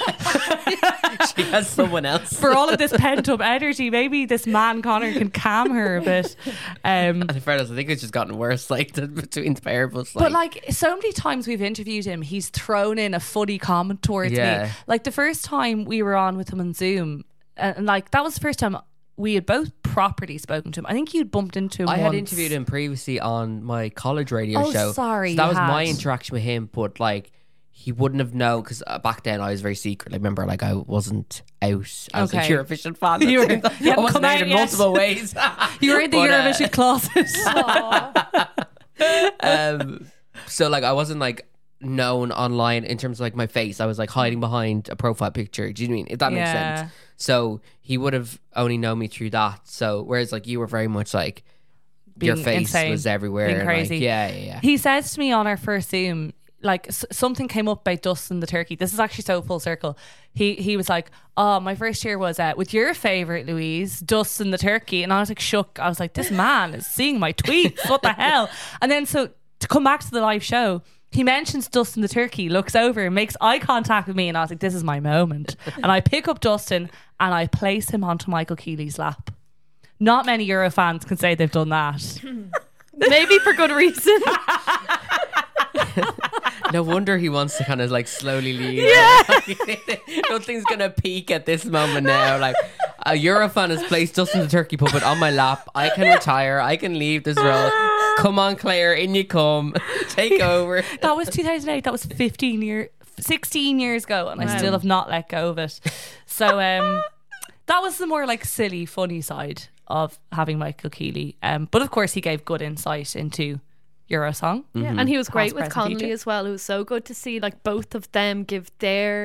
[SPEAKER 3] She has someone else.
[SPEAKER 2] for all of this pent up energy. Maybe this man Connor can calm her a bit. Um,
[SPEAKER 3] And in fairness, I think it's just gotten worse. Like the, between the pair of us. Like,
[SPEAKER 2] but like so many times we've interviewed him, he's thrown in a funny comment towards
[SPEAKER 3] Yeah.
[SPEAKER 2] me. Like the first time we were on with him on Zoom, and, and like that was the first time we had both properly spoken to him. I think you'd bumped into him.
[SPEAKER 3] I had
[SPEAKER 2] once.
[SPEAKER 3] interviewed him previously on my college radio
[SPEAKER 2] Oh,
[SPEAKER 3] show.
[SPEAKER 2] sorry,
[SPEAKER 3] so that
[SPEAKER 2] you
[SPEAKER 3] was my
[SPEAKER 2] had.
[SPEAKER 3] interaction with him. But like, he wouldn't have known because uh, back then I was very secret. I remember, like, I wasn't out as
[SPEAKER 2] Okay.
[SPEAKER 3] a Eurovision fan.
[SPEAKER 2] You were- you
[SPEAKER 3] I
[SPEAKER 2] hadn't
[SPEAKER 3] wasn't
[SPEAKER 2] come
[SPEAKER 3] out
[SPEAKER 2] out
[SPEAKER 3] in
[SPEAKER 2] yet.
[SPEAKER 3] multiple ways.
[SPEAKER 2] You were in the
[SPEAKER 3] But, uh,
[SPEAKER 2] Eurovision closet.
[SPEAKER 3] um, so like, I wasn't like known online in terms of like my face. I was like hiding behind a profile picture. Do you know what I mean? If that makes
[SPEAKER 2] Yeah.
[SPEAKER 3] sense. So he would have only known me through that. So whereas like you were very much like your
[SPEAKER 2] Being
[SPEAKER 3] face
[SPEAKER 2] insane,
[SPEAKER 3] was everywhere.
[SPEAKER 2] being
[SPEAKER 3] and, like,
[SPEAKER 2] crazy.
[SPEAKER 3] yeah, yeah, yeah.
[SPEAKER 2] He says to me on our first Zoom, like s- something came up about Dustin the Turkey. This is actually so full circle. He he was like, "Oh, my first year was uh, with your favorite Louise, Dustin the Turkey," and I was like shook. I was like, "This man is seeing my tweets. What the hell?" And then so to come back to the live show, he mentions Dustin the Turkey, looks over, makes eye contact with me, and I was like, "This is my moment." And I pick up Dustin and I place him onto Michael Keeley's lap. Not many Euro fans can say they've done that.
[SPEAKER 4] Maybe for good reason.
[SPEAKER 3] No wonder he wants to kind of like slowly leave. Yeah. Nothing's gonna peak at this moment now. Like a Eurofan has placed Dustin the Turkey puppet on my lap. I can retire. I can leave this role. Come on, Claire, in you come. Take over.
[SPEAKER 2] That was two thousand eight. That was fifteen year, sixteen years ago, and I
[SPEAKER 4] Wow.
[SPEAKER 2] still have not let go of it. So um, that was the more like silly, funny side of having Michael Keeley. Um, but of course, he gave good insight into Eurosong.
[SPEAKER 4] Yeah, and he was great
[SPEAKER 2] Past,
[SPEAKER 4] with
[SPEAKER 2] present,
[SPEAKER 4] Connolly
[SPEAKER 2] future.
[SPEAKER 4] as well. It was so good to see like both of them give their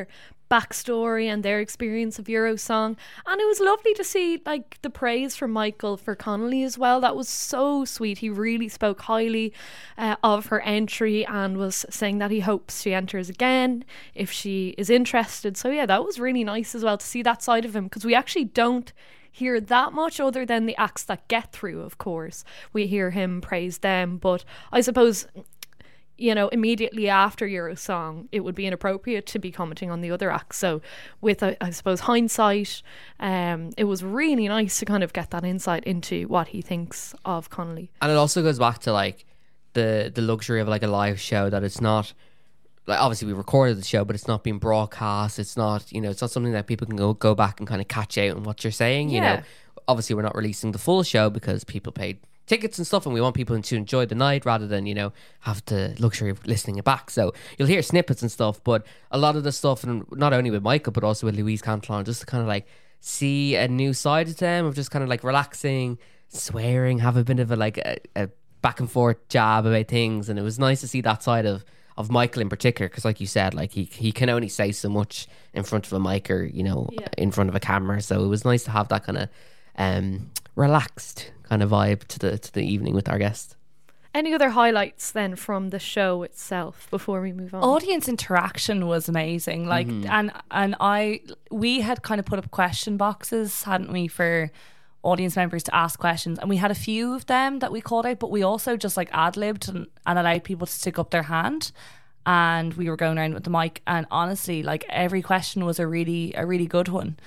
[SPEAKER 4] backstory and their experience of Eurosong, and it was lovely to see like the praise from Michael for Connolly as well. That was so sweet. He really spoke highly uh, of her entry and was saying that he hopes she enters again if she is interested. So yeah, that was really nice as well to see that side of him, because we actually don't hear that much other than the acts that get through. Of course we hear him praise them, but I suppose, you know, immediately after Eurosong, it would be inappropriate to be commenting on the other acts. So with, I, I suppose, hindsight, um, it was really nice to kind of get that insight into what he thinks of Connolly.
[SPEAKER 3] And it also goes back to like the the luxury of like a live show, that it's not like, obviously we recorded the show, but it's not being broadcast. It's not, you know, it's not something that people can go go back and kind of catch out on what you're saying. You
[SPEAKER 4] Yeah.
[SPEAKER 3] know, obviously we're not releasing the full show because people paid tickets and stuff, and we want people to enjoy the night rather than, you know, have the luxury of listening it back. So you'll hear snippets and stuff, but a lot of the stuff, and not only with Michael but also with Louise Cantillon, just to kind of like see a new side of them, of just kind of like relaxing, swearing, have a bit of a like a, a back and forth jab about things. And it was nice to see that side of of Michael in particular, because like you said, like he he can only say so much in front of a mic or, you know,
[SPEAKER 4] Yeah.
[SPEAKER 3] in front of a camera. So it was nice to have that kind of um relaxed kind of vibe to the to the evening with our guest.
[SPEAKER 4] Any other highlights then from the show itself before we move on?
[SPEAKER 2] Audience interaction was amazing. Like, and and I we had kind of put up question boxes, hadn't we, for audience members to ask questions, and we had a few of them that we called out, but we also just like ad-libbed and, and allowed people to stick up their hand, and we were going around with the mic, and honestly, like, every question was a really a really good one.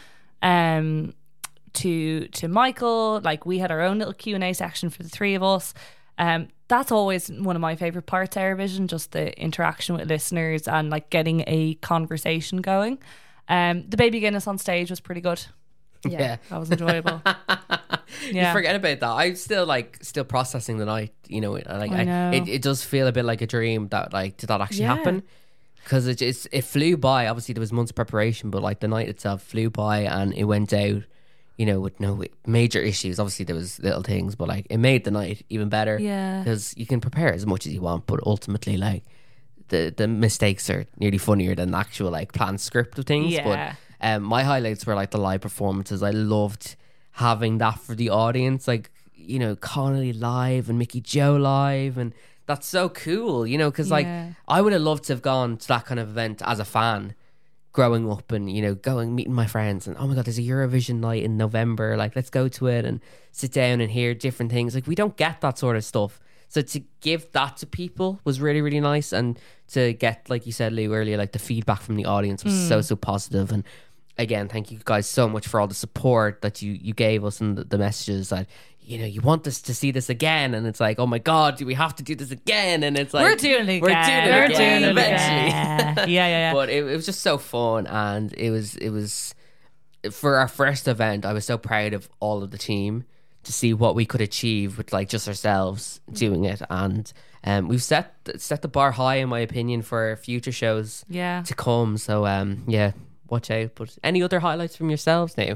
[SPEAKER 2] Um to to Michael, like, we had our own little Q and A section for the three of us. Um that's always one of my favorite parts of Eurovision, just the interaction with listeners and like getting a conversation going. Um the Baby Guinness on stage was pretty good.
[SPEAKER 3] Yeah.
[SPEAKER 2] That was enjoyable.
[SPEAKER 3] You forget about that. I'm still like still processing the night, you know, like
[SPEAKER 2] I
[SPEAKER 3] I
[SPEAKER 2] know.
[SPEAKER 3] it, it does feel a bit like a dream that like did that actually
[SPEAKER 4] Yeah.
[SPEAKER 3] happen, because it just it flew by. Obviously there was months of preparation, but like the night itself flew by, and it went out, you know, with no major issues. Obviously there was little things, but like it made the night even better.
[SPEAKER 2] Yeah.
[SPEAKER 3] Because you can prepare as much as you want, but ultimately like the the mistakes are nearly funnier than the actual like planned script of things.
[SPEAKER 2] Yeah.
[SPEAKER 3] But um, my highlights were like the live performances. I loved having that for the audience, like, you know, Connolly live and Mickey Joe live, and that's so cool, you know, because like
[SPEAKER 2] Yeah.
[SPEAKER 3] I would have loved to have gone to that kind of event as a fan growing up, and, you know, going meeting my friends and, oh my god, there's a Eurovision night in November, like let's go to it and sit down and hear different things. Like we don't get that sort of stuff, so to give that to people was really really nice, and to get, like you said, Lou, earlier, like the feedback from the audience was so so positive. And again, thank you guys so much for all the support that you you gave us, and the, the messages that, you know, you want us to see this again, and it's like, oh my god, do we have to do this again? And it's like,
[SPEAKER 2] We're doing it
[SPEAKER 3] we're
[SPEAKER 2] again.
[SPEAKER 3] doing it
[SPEAKER 2] We're
[SPEAKER 3] again
[SPEAKER 2] doing it
[SPEAKER 3] eventually.
[SPEAKER 2] again. Yeah, yeah, yeah.
[SPEAKER 3] But it, it was just so fun, and it was it was for our first event. I was so proud of all of the team to see what we could achieve with like just ourselves doing it, and um, we've set set the bar high, in my opinion, for future shows
[SPEAKER 2] Yeah.
[SPEAKER 3] to come. So um, yeah, watch out. But any other highlights from yourselves now?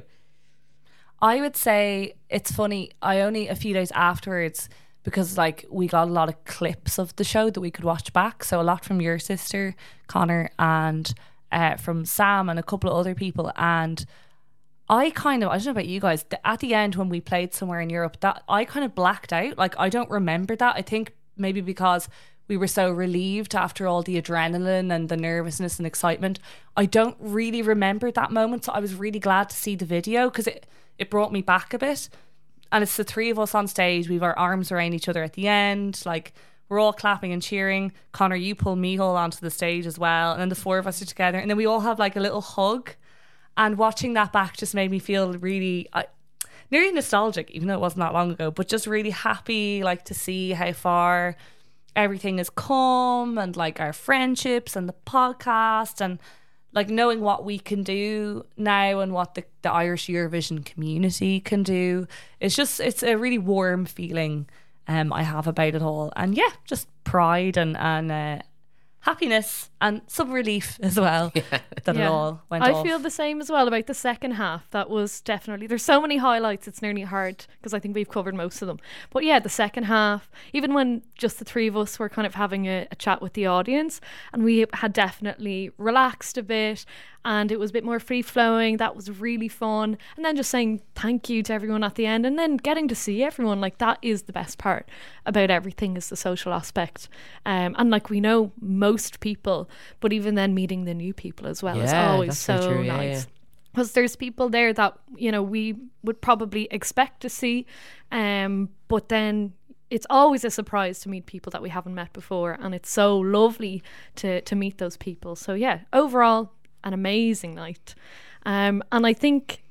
[SPEAKER 2] I would say it's funny. I only a few days afterwards, because like we got a lot of clips of the show that we could watch back. So a lot from your sister, Connor, and uh, from Sam and a couple of other people. And I kind of, I don't know about you guys, the, at the end when we played somewhere in Europe, that I kind of blacked out. Like I don't remember that. I think maybe because we were so relieved after all the adrenaline and the nervousness and excitement. I don't really remember that moment. So I was really glad to see the video, because it, it brought me back a bit. And it's the three of us on stage. We've our arms around each other at the end. Like, we're all clapping and cheering. Connor, you pull Mihal onto the stage as well. And then the four of us are together. And then we all have like a little hug. And watching that back just made me feel really, uh, nearly nostalgic, even though it wasn't that long ago. But just really happy, like, to see how far everything has come, and like our friendships and the podcast, and like knowing what we can do now and what the, the Irish Eurovision community can do. It's just, it's a really warm feeling um, I have about it all. And yeah, just pride and, and uh, happiness and some relief as well that it all went
[SPEAKER 4] I
[SPEAKER 2] off.
[SPEAKER 4] feel the same as well about the second half. That was definitely, there's so many highlights, it's nearly hard, because I think we've covered most of them. But yeah, the second half, even when just the three of us were kind of having a, a chat with the audience, and we had definitely relaxed a bit, and it was a bit more free flowing. That was really fun. And then just saying thank you to everyone at the end, and then getting to see everyone. Like, that is the best part about everything, is the social aspect. Um, and like, we know most people, but even then meeting the new people as well is
[SPEAKER 3] Yeah,
[SPEAKER 4] always
[SPEAKER 3] that's
[SPEAKER 4] so
[SPEAKER 3] so true. Yeah,
[SPEAKER 4] nice.
[SPEAKER 3] yeah.
[SPEAKER 4] Because there's people there that, you know, we would probably expect to see, um, but then it's always a surprise to meet people that we haven't met before, and it's so lovely to to meet those people. So yeah, overall, an amazing night. Um, and I think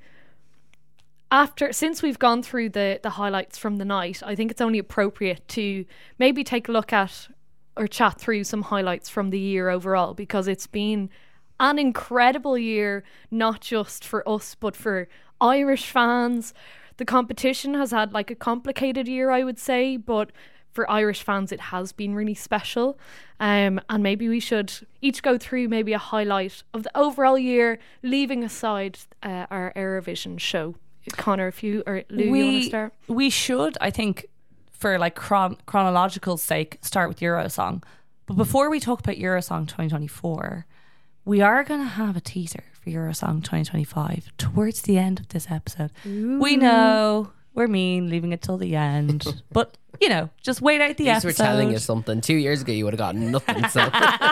[SPEAKER 4] after, since we've gone through the the highlights from the night, I think it's only appropriate to maybe take a look at or chat through some highlights from the year overall, because it's been an incredible year, not just for us, but for Irish fans. The competition has had like a complicated year, I would say, but for Irish fans, it has been really special. Um, and maybe we should each go through maybe a highlight of the overall year, leaving aside uh, our Eurovision show. Connor, if you or Lou, you want to start?
[SPEAKER 2] We should, I think, for like chron- chronological sake, start with Eurosong. But before we talk about Eurosong twenty twenty-four, we are going to have a teaser for Eurosong twenty twenty-five towards the end of this episode.
[SPEAKER 4] Ooh.
[SPEAKER 2] We know we're mean, leaving it till the end. But, you know, just wait out the
[SPEAKER 3] At least
[SPEAKER 2] episode.
[SPEAKER 3] we're telling you something. Two years ago, you would have gotten nothing. So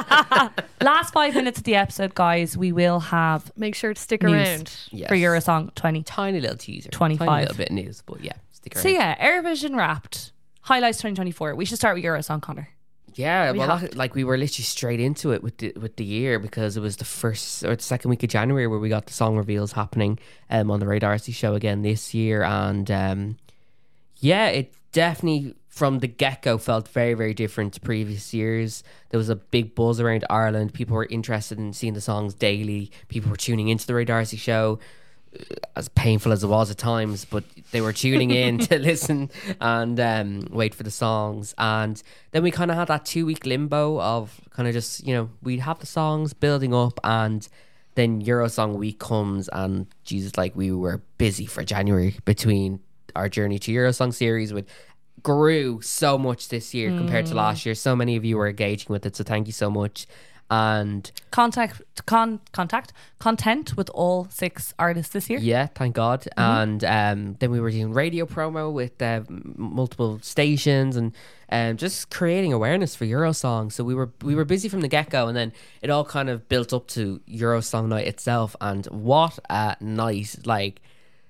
[SPEAKER 2] Last five minutes of the episode, guys, we will have
[SPEAKER 4] Make sure to stick
[SPEAKER 2] news
[SPEAKER 4] around.
[SPEAKER 3] Yes.
[SPEAKER 2] for Eurosong twenty.
[SPEAKER 3] tiny little teaser,
[SPEAKER 2] twenty-five.
[SPEAKER 3] tiny little bit of news, but yeah, stick around.
[SPEAKER 2] So yeah, Eurovision wrapped. Highlights twenty twenty-four. We should start with Eurosong, Connor.
[SPEAKER 3] Yeah,
[SPEAKER 2] We
[SPEAKER 3] well,
[SPEAKER 2] have
[SPEAKER 3] that, like we were literally straight into it with the with the year, because it was the first or the second week of January where we got the song reveals happening um, on the Ray Darcy show again this year, and um, yeah, it definitely from the get go felt very very different to previous years. There was a big buzz around Ireland. People were interested in seeing the songs daily. People were tuning into the Ray Darcy show, as painful as it was at times, but they were tuning in to listen and um, wait for the songs. And then we kind of had that two week limbo of kind of just, you know, we'd have the songs building up, and then Eurosong week comes, and Jesus, like we were busy for January between our Journey to Eurosong series, which grew so much this year compared to last year. So many of you were engaging with it, so thank you so much. And
[SPEAKER 2] Contact, con, contact, content with all six artists this year.
[SPEAKER 3] yeah, thank God.
[SPEAKER 2] Mm-hmm.
[SPEAKER 3] And um, then we were doing radio promo with uh, m- multiple stations, and um, just creating awareness for Eurosong. So we were we were busy from the get go, and then it all kind of built up to Eurosong night itself. And what a night! Like,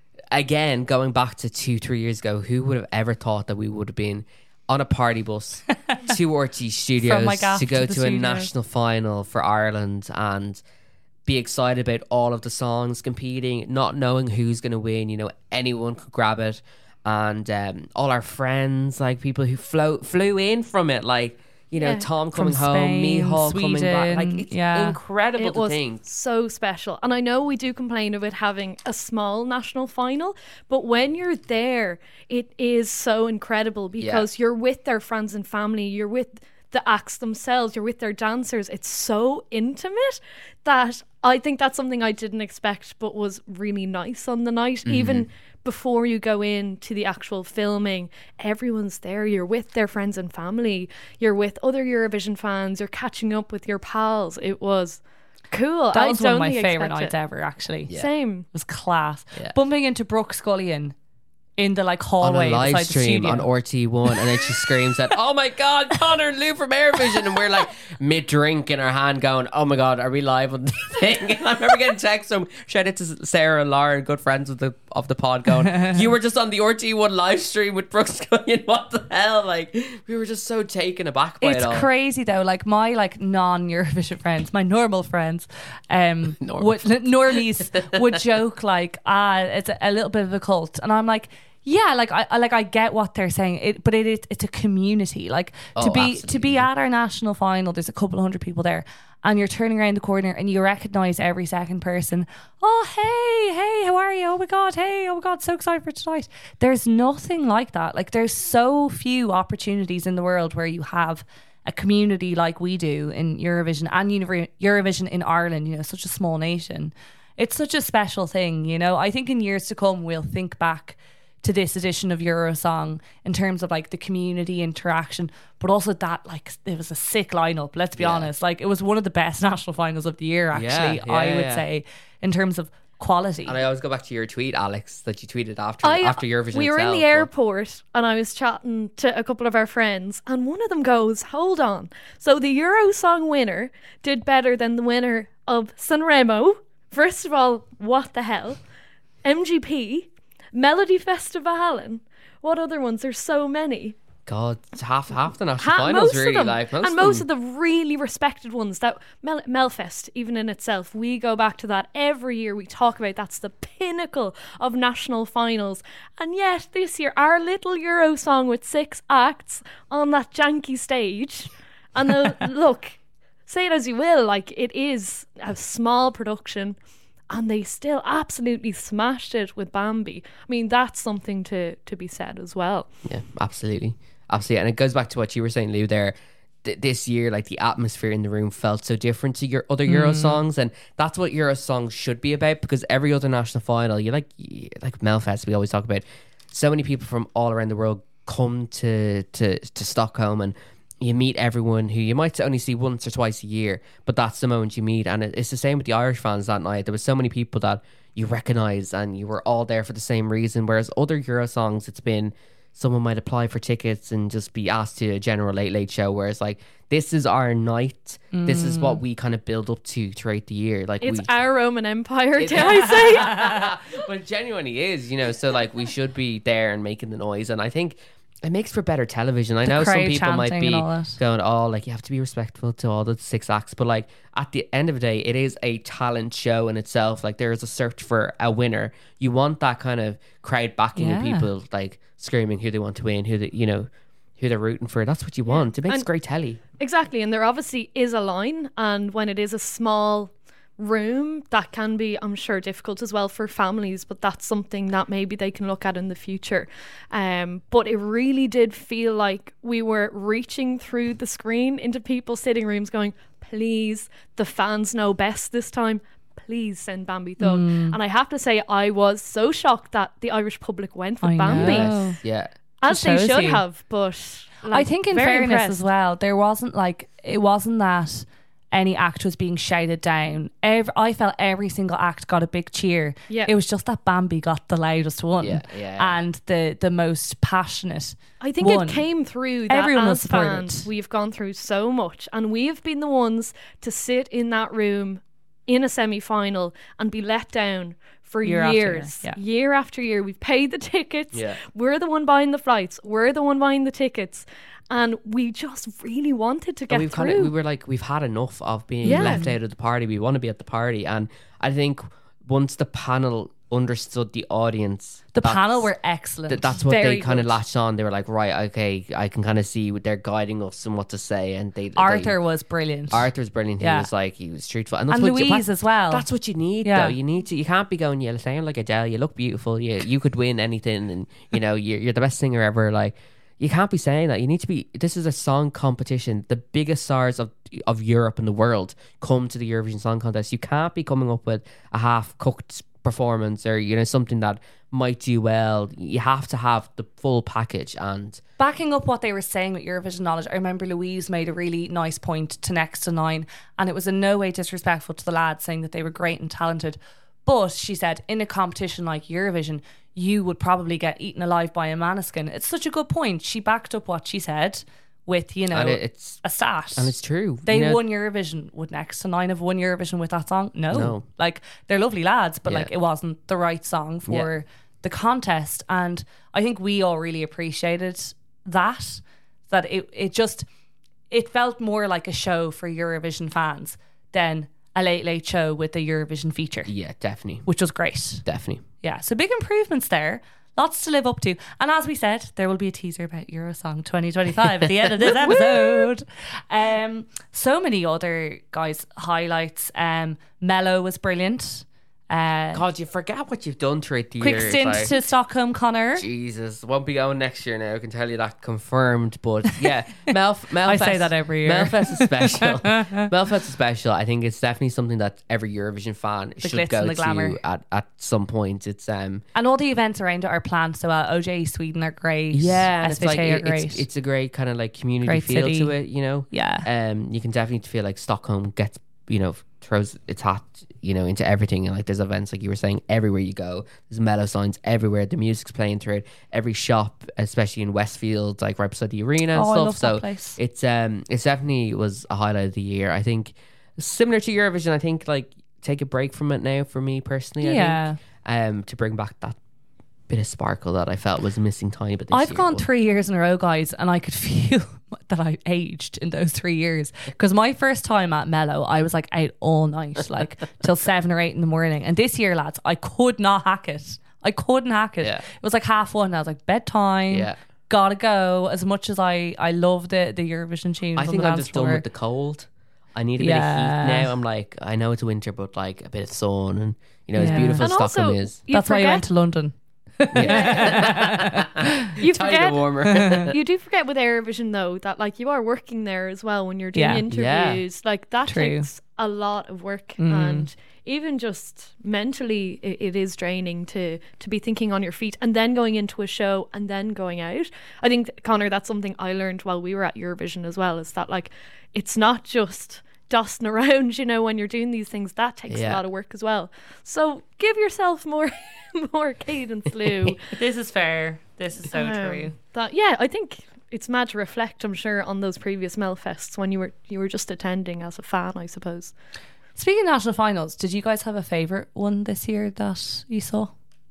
[SPEAKER 3] again, going back to two, three years ago, who would have ever thought that we would have been on a party bus to R T Studios
[SPEAKER 2] my gaff
[SPEAKER 3] to go
[SPEAKER 2] to
[SPEAKER 3] to,
[SPEAKER 2] the
[SPEAKER 3] a
[SPEAKER 2] studios.
[SPEAKER 3] national final for Ireland and be excited about all of the songs competing, not knowing who's going to win. You know, anyone could grab it. And um, all our friends, like people who flew, flew in from it, like, you know,
[SPEAKER 4] Yeah.
[SPEAKER 3] Tom coming
[SPEAKER 2] From
[SPEAKER 3] home,
[SPEAKER 2] Spain,
[SPEAKER 3] Mihal coming back. Like,
[SPEAKER 2] Sweden,
[SPEAKER 3] it's
[SPEAKER 2] yeah.
[SPEAKER 3] incredible
[SPEAKER 4] It
[SPEAKER 3] to
[SPEAKER 4] was
[SPEAKER 3] think.
[SPEAKER 4] so special. And I know we do complain about having a small national final, but when you're there, it is so incredible because you're with their friends and family, you're with the acts themselves, you're with their dancers. It's so intimate that I think that's something I didn't expect, but was really nice on the night.
[SPEAKER 3] Mm-hmm.
[SPEAKER 4] Even before you go into the actual filming, everyone's there. You're with their friends and family. You're with other Eurovision fans. You're catching up with your pals. It was cool.
[SPEAKER 2] That
[SPEAKER 4] I
[SPEAKER 2] was one of my
[SPEAKER 4] totally
[SPEAKER 2] favourite
[SPEAKER 4] expect
[SPEAKER 2] nights
[SPEAKER 4] it.
[SPEAKER 2] ever, actually.
[SPEAKER 3] Yeah.
[SPEAKER 4] Same.
[SPEAKER 2] It was class.
[SPEAKER 3] Yeah.
[SPEAKER 2] Bumping into Brooke Scullion in the like
[SPEAKER 3] On
[SPEAKER 2] hallway
[SPEAKER 3] a live
[SPEAKER 2] beside the
[SPEAKER 3] stream
[SPEAKER 2] studio.
[SPEAKER 3] on R T one, and then she screams at, "Oh my God, Connor and Lou from Airvision!" And we're like mid drink in our hand, going, "Oh my God, are we live on the thing?" And I remember getting text from shout out to Sarah and Laura, good friends of the of the pod, going, "You were just on the R T one live stream with Brooke Scullion. What the hell?" Like, we were just so taken aback by
[SPEAKER 2] It's
[SPEAKER 3] it all.
[SPEAKER 2] crazy though. Like my like non Eurovision friends, my normal friends, um,
[SPEAKER 3] Normal
[SPEAKER 2] would, normies would joke like, ah, it's a, a little bit of a cult, and I'm like, yeah, like I, I like I get what they're saying, it, but it is it's a community. Like to
[SPEAKER 3] Oh,
[SPEAKER 2] be to
[SPEAKER 3] absolutely.
[SPEAKER 2] be at our national final, there's a couple of hundred people there, and you're turning around the corner and you recognise every second person. Oh hey, hey, how are you? Oh my God, hey, oh my God, so excited for tonight. There's nothing like that. Like there's so few opportunities in the world where you have a community like we do in Eurovision and Univer- Eurovision in Ireland. You know, such a small nation. It's such a special thing. You know, I think in years to come we'll think back to this edition of Eurosong in terms of like the community interaction, but also that like it was a sick lineup. Let's be
[SPEAKER 3] Yeah.
[SPEAKER 2] honest, like it was one of the best national finals of the year. Actually,
[SPEAKER 3] Yeah, yeah,
[SPEAKER 2] I would
[SPEAKER 3] yeah.
[SPEAKER 2] say in terms of quality.
[SPEAKER 3] And I always go back to your tweet, Alex, that you tweeted after
[SPEAKER 4] I-
[SPEAKER 3] after Eurovision.
[SPEAKER 4] We were in
[SPEAKER 3] itself,
[SPEAKER 4] the
[SPEAKER 3] but-
[SPEAKER 4] airport and I was chatting to a couple of our friends, and one of them goes, "Hold on. So the Eurosong winner did better than the winner of Sanremo. First of all, what the hell? M G P, Melody Festivalen. What other ones? There's so many.
[SPEAKER 3] God, it's half half the national
[SPEAKER 4] Ha-
[SPEAKER 3] finals
[SPEAKER 4] most
[SPEAKER 3] really
[SPEAKER 4] of them,
[SPEAKER 3] like most
[SPEAKER 4] and
[SPEAKER 3] of
[SPEAKER 4] most
[SPEAKER 3] them.
[SPEAKER 4] of the really respected ones. That Mel- Melfest, even in itself, we go back to that every year. We talk about that's the pinnacle of national finals, and yet this year our little Euro song with six acts on that janky stage, and the, look, say it as you will, like it is a small production. And they still absolutely smashed it with Bambi. I mean, that's something to, to be said as well.
[SPEAKER 3] Yeah, absolutely. Absolutely. And it goes back to what you were saying, Lou, there. Th- this year, like the atmosphere in the room felt so different to your other Euro songs. And that's what Euro songs should be about, because every other national final, you like, like Melfest, we always talk about, so many people from all around the world come to, to, to Stockholm, and you meet everyone who you might only see once or twice a year, but that's the moment you meet. And it- it's the same with the Irish fans that night. There was so many people that you recognise and you were all there for the same reason. Whereas other Euro songs, it's been someone might apply for tickets and just be asked to a general late late show. Whereas like this is our night. This is what we kind of build up to throughout the year. Like
[SPEAKER 4] It's
[SPEAKER 3] we,
[SPEAKER 4] our Roman Empire, dare I say?
[SPEAKER 3] but it genuinely is, you know. So like we should be there and making the noise. And I think it makes for better television. I
[SPEAKER 2] The
[SPEAKER 3] know some
[SPEAKER 2] crowd
[SPEAKER 3] people might
[SPEAKER 2] chanting
[SPEAKER 3] be
[SPEAKER 2] and all that.
[SPEAKER 3] going, oh, like you have to be respectful to all the six acts, but like at the end of the day, it is a talent show in itself. Like there is a search for a winner. You want that kind of crowd backing and
[SPEAKER 2] Yeah.
[SPEAKER 3] people like screaming who they want to win, who they, you know, who they're rooting for. That's what you want. It makes
[SPEAKER 4] And-
[SPEAKER 3] great telly.
[SPEAKER 4] Exactly, and there obviously is a line, and when it is a small room, that can be, I'm sure, difficult as well for families, but that's something that maybe they can look at in the future. Um, but it really did feel like we were reaching through the screen into people's sitting rooms going, please, the fans know best this time. Please send Bambi Thug.
[SPEAKER 2] Mm.
[SPEAKER 4] And I have to say, I was so shocked that the Irish public went with
[SPEAKER 2] I
[SPEAKER 4] Bambi,
[SPEAKER 2] know.
[SPEAKER 3] Yeah.
[SPEAKER 4] as they
[SPEAKER 2] shows
[SPEAKER 4] should
[SPEAKER 2] you.
[SPEAKER 4] have. But
[SPEAKER 2] I
[SPEAKER 4] like,
[SPEAKER 2] think in
[SPEAKER 4] very
[SPEAKER 2] fairness
[SPEAKER 4] impressed.
[SPEAKER 2] as well, there wasn't like it wasn't that any act was being shouted down. Every, I felt every single act got a big cheer.
[SPEAKER 4] Yeah.
[SPEAKER 2] It was just that Bambi got the loudest one,
[SPEAKER 3] Yeah, yeah.
[SPEAKER 2] and the the most passionate.
[SPEAKER 4] I think
[SPEAKER 2] one.
[SPEAKER 4] it came through that
[SPEAKER 2] Everyone was
[SPEAKER 4] as
[SPEAKER 2] supported.
[SPEAKER 4] fans, we've gone through so much, and we've been the ones to sit in that room in a semi-final and be let down for
[SPEAKER 2] Year after year,
[SPEAKER 4] years,
[SPEAKER 2] yeah.
[SPEAKER 4] year after year. We've paid the tickets.
[SPEAKER 3] Yeah.
[SPEAKER 4] We're the one buying the flights. We're the one buying the tickets, and we just really wanted to
[SPEAKER 3] And
[SPEAKER 4] get
[SPEAKER 3] we've
[SPEAKER 4] through.
[SPEAKER 3] kind of, we were like, we've had enough of being
[SPEAKER 4] Yeah.
[SPEAKER 3] left out of the party. We want to be at the party. And I think once the panel understood the audience,
[SPEAKER 2] The
[SPEAKER 3] that's-
[SPEAKER 2] panel were excellent.
[SPEAKER 3] th- that's what
[SPEAKER 4] Very
[SPEAKER 3] they kind of
[SPEAKER 4] good.
[SPEAKER 3] latched on. They were like, right, okay, I can kind of see what they're guiding us and what to say. And they,
[SPEAKER 2] Arthur
[SPEAKER 3] they,
[SPEAKER 2] was brilliant.
[SPEAKER 3] Arthur's brilliant. He
[SPEAKER 2] Yeah.
[SPEAKER 3] was like, he was truthful. And, that's
[SPEAKER 2] And
[SPEAKER 3] what you-
[SPEAKER 2] Louise as well.
[SPEAKER 3] That's what you need,
[SPEAKER 2] Yeah.
[SPEAKER 3] though. You need to. You can't be going, you sound like Adele. You look beautiful. You you could win anything, and you know you're you're the best singer ever. Like you can't be saying that. You need to be. This is a song competition. The biggest stars of of Europe and the world come to the Eurovision Song Contest. You can't be coming up with a half cooked performance or you know something that might do well. You have to have the full package. And
[SPEAKER 2] Backing up what they were saying with Eurovision knowledge, I remember Louise made a really nice point to Next to Nine, and it was in no way disrespectful to the lads, saying that they were great and talented. But she said, in a competition like Eurovision, you would probably get eaten alive by a mannequin. It's such a good point. She backed up what she said with, you know,
[SPEAKER 3] and it, it's
[SPEAKER 2] a stat.
[SPEAKER 3] and it's true.
[SPEAKER 2] They
[SPEAKER 3] You know,
[SPEAKER 2] won Eurovision. Would Next to Nine have won Eurovision with that song? No.
[SPEAKER 3] No.
[SPEAKER 2] Like, they're lovely lads, but
[SPEAKER 3] Yeah.
[SPEAKER 2] like it wasn't the right song for the contest. And I think we all really appreciated that. That it, it just, it felt more like a show for Eurovision fans than a Late Late Show with a Eurovision feature,
[SPEAKER 3] Yeah, definitely,
[SPEAKER 2] which was great.
[SPEAKER 3] definitely.
[SPEAKER 2] Yeah, so big improvements there. Lots to live up to. And as we said, there will be a teaser about Eurosong twenty twenty-five at the end of this episode. Um, so many other guys' highlights. Um, Mello was brilliant. Uh,
[SPEAKER 3] God, you forget what you've done throughout the
[SPEAKER 2] quick
[SPEAKER 3] year.
[SPEAKER 2] stint
[SPEAKER 3] like,
[SPEAKER 2] to Stockholm, Connor.
[SPEAKER 3] Jesus, won't be going next year now. I can tell you that confirmed. But yeah, Melf, Melfest.
[SPEAKER 2] I say that every year.
[SPEAKER 3] Melfest is special. Melfest is special. I think it's definitely something that every Eurovision fan
[SPEAKER 2] The
[SPEAKER 3] should
[SPEAKER 2] glitz
[SPEAKER 3] go
[SPEAKER 2] and the glamour.
[SPEAKER 3] to at, at some point. It's um
[SPEAKER 2] And all the events around it are planned so well. O J Sweden are great.
[SPEAKER 3] yeah, and
[SPEAKER 2] S
[SPEAKER 3] it's
[SPEAKER 2] V T
[SPEAKER 3] like
[SPEAKER 2] are
[SPEAKER 3] it-
[SPEAKER 2] great.
[SPEAKER 3] it's, it's a great kind of like community
[SPEAKER 2] Great
[SPEAKER 3] feel
[SPEAKER 2] city.
[SPEAKER 3] to it. You know.
[SPEAKER 2] yeah.
[SPEAKER 3] Um, you can definitely feel like Stockholm gets, you know, throws its hat, you know, into everything. And like there's events, like you were saying, everywhere you go. There's mellow signs everywhere. The music's playing through it. Every shop, especially in Westfield, like right beside the arena and
[SPEAKER 2] Oh, I
[SPEAKER 3] stuff.
[SPEAKER 2] love
[SPEAKER 3] so
[SPEAKER 2] that place.
[SPEAKER 3] it's um, it's definitely was a highlight of the year. I think similar to Eurovision. I think like take a break from it now for me personally. I
[SPEAKER 2] Yeah.
[SPEAKER 3] think, um, to bring back that bit of sparkle that I felt was missing tiny bit. This
[SPEAKER 2] I've
[SPEAKER 3] year,
[SPEAKER 2] gone
[SPEAKER 3] but-
[SPEAKER 2] three years in a row, guys, and I could feel that I aged in those three years. Because my first time at Mellow, I was like out all night, like till seven or eight in the morning. And this year, lads, I could not hack it. I couldn't hack it.
[SPEAKER 3] Yeah.
[SPEAKER 2] It was like half one. And I was like, bedtime.
[SPEAKER 3] Yeah.
[SPEAKER 2] Gotta go. As much as I, I love the, the Eurovision tunes.
[SPEAKER 3] I
[SPEAKER 2] on
[SPEAKER 3] think
[SPEAKER 2] the
[SPEAKER 3] I'm
[SPEAKER 2] dance
[SPEAKER 3] just done
[SPEAKER 2] floor.
[SPEAKER 3] with the cold. I need a
[SPEAKER 2] Yeah.
[SPEAKER 3] bit of heat now. I'm like, I know it's winter, but like a bit of sun, and you know, as
[SPEAKER 2] Yeah.
[SPEAKER 3] beautiful
[SPEAKER 4] And
[SPEAKER 3] as Stockholm
[SPEAKER 4] also,
[SPEAKER 3] is.
[SPEAKER 4] you
[SPEAKER 2] That's why I
[SPEAKER 4] forget,
[SPEAKER 2] went to London.
[SPEAKER 4] you
[SPEAKER 3] Tiny bit
[SPEAKER 4] forget
[SPEAKER 3] warmer.
[SPEAKER 4] you do forget with Eurovision though that like you are working there as well when you're doing
[SPEAKER 2] Yeah.
[SPEAKER 4] interviews. Like that
[SPEAKER 2] True.
[SPEAKER 4] takes a lot of work,
[SPEAKER 2] Mm.
[SPEAKER 4] and even just mentally, it, it is draining to to be thinking on your feet and then going into a show and then going out. I think Connor, that's something I learned while we were at Eurovision as well. Is that like it's not just dusting around, you know, when you're doing these things. That takes
[SPEAKER 3] Yeah.
[SPEAKER 4] a lot of work as well. So give yourself more more cadence, Lou.
[SPEAKER 2] This is fair. This is so
[SPEAKER 4] Um,
[SPEAKER 2] true.
[SPEAKER 4] That yeah, I think it's mad to reflect, I'm sure, on those previous Melfests when you were you were just attending as a fan, I suppose.
[SPEAKER 2] Speaking of national finals, did you guys have a favourite one this year that you saw?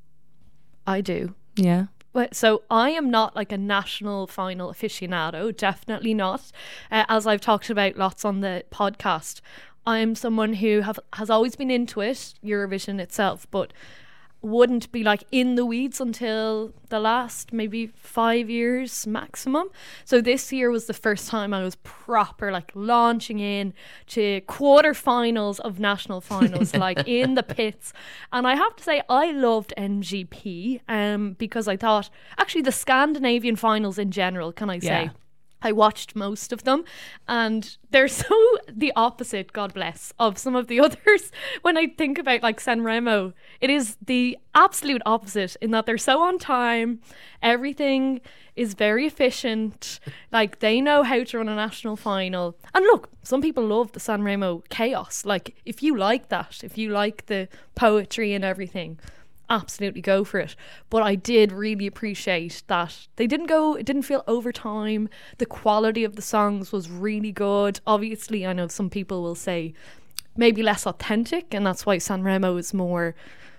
[SPEAKER 4] I do.
[SPEAKER 2] Yeah.
[SPEAKER 4] But so I am not like a national final aficionado, definitely not. Uh, as I've talked about lots on the podcast, I'm someone who have has always been into it, Eurovision itself, but wouldn't be like in the weeds until the last maybe five years maximum. So this year was the first time I was proper like launching in to quarterfinals of national finals, like in the pits. And I have to say I loved M G P um because I thought actually the Scandinavian finals in general, can I say?
[SPEAKER 2] Yeah.
[SPEAKER 4] I watched most of them, and they're so the opposite, God bless, of some of the others. When I think about like Sanremo, it is the absolute opposite in that they're so on time. Everything is very efficient. Like they know how to run a national final. And look, some people love the Sanremo chaos. Like if you like that, if you like the poetry and everything, absolutely go for it. But I did really appreciate that they didn't go, it didn't feel overtime. The quality of the songs was really good. Obviously, I know some people will say maybe less authentic, and that's why Sanremo is more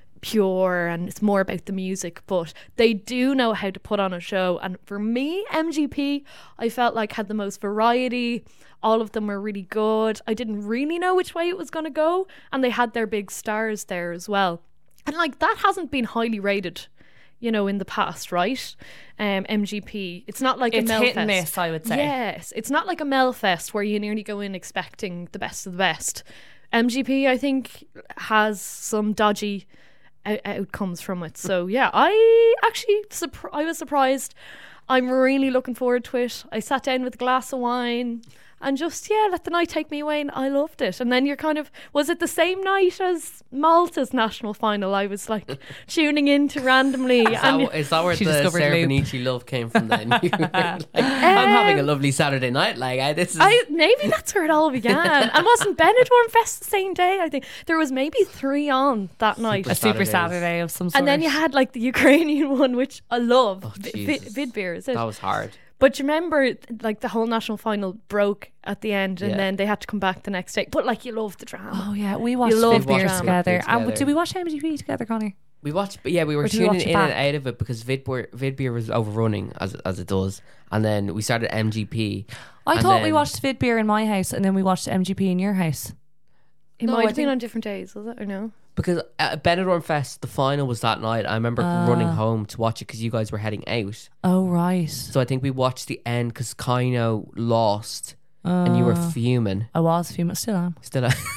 [SPEAKER 4] pure and it's more about the music, but they do know how to put on a show. And for me, M G P, I felt like had the most variety. All of them were really good. I didn't really know which way it was going to go, and they had their big stars there as well. And like that hasn't been highly rated, you know, in the past, right? Um, M G P. It's not like
[SPEAKER 2] It's
[SPEAKER 4] a Melfest.
[SPEAKER 2] hit and miss, I would say.
[SPEAKER 4] Yes, it's not like a Melfest where you nearly go in expecting the best of the best. M G P, I think, has some dodgy out- outcomes from it. So yeah, I actually surpri- I was surprised. I'm really looking forward to it. I sat down with a glass of wine and just, yeah, let the night take me away, and I loved it. And then you're kind of, was it the same night as Malta's national final? I was like tuning into randomly.
[SPEAKER 3] Is
[SPEAKER 4] and
[SPEAKER 3] that, is that where
[SPEAKER 2] She
[SPEAKER 3] the
[SPEAKER 2] discovered
[SPEAKER 3] Sarah
[SPEAKER 2] Loop.
[SPEAKER 3] Benici love came from then? You were like, I'm having a lovely Saturday night. Like, I, this is...
[SPEAKER 4] I, maybe that's where it all began. And wasn't Benidorm Fest the same day? I think there was maybe three on that night.
[SPEAKER 2] A super
[SPEAKER 3] Saturdays.
[SPEAKER 2] Saturday of some sort.
[SPEAKER 4] And then you had like the Ukrainian one, which I love.
[SPEAKER 3] Oh,
[SPEAKER 4] Vi-
[SPEAKER 3] Jesus.
[SPEAKER 4] Vidbeer, is it?
[SPEAKER 3] That was hard.
[SPEAKER 4] But you remember, like the whole national final broke at the end, and
[SPEAKER 3] Yeah.
[SPEAKER 4] then they had to come back the next day. But like, you love the drama.
[SPEAKER 2] Oh yeah, we watched
[SPEAKER 4] love
[SPEAKER 2] Big
[SPEAKER 3] watched
[SPEAKER 2] Beers
[SPEAKER 3] Big
[SPEAKER 2] together.
[SPEAKER 3] Beer
[SPEAKER 2] And
[SPEAKER 3] together.
[SPEAKER 2] did we watch M G P together, Connie?
[SPEAKER 3] We watched, but yeah, we were
[SPEAKER 2] Or did we
[SPEAKER 3] tuning
[SPEAKER 2] watch it
[SPEAKER 3] in and
[SPEAKER 2] back?
[SPEAKER 3] out of it because Vidbeer, Vidbeer was overrunning as as it does, and then we started M G P.
[SPEAKER 2] I
[SPEAKER 3] and
[SPEAKER 2] thought we
[SPEAKER 3] then-
[SPEAKER 2] watched Vid Beer in my house and then we watched M G P in your house.
[SPEAKER 4] It
[SPEAKER 3] No,
[SPEAKER 4] might
[SPEAKER 3] I
[SPEAKER 4] have been
[SPEAKER 3] think-
[SPEAKER 4] on different days, was it, or no?
[SPEAKER 3] because at Benidorm Fest the final was that night. I remember running home to watch it because you guys were heading out.
[SPEAKER 2] Oh right.
[SPEAKER 3] So I think we watched the end because Kaino lost, and you were
[SPEAKER 2] Uh,
[SPEAKER 3] fuming.
[SPEAKER 2] I was a few months still am.
[SPEAKER 3] Still, a-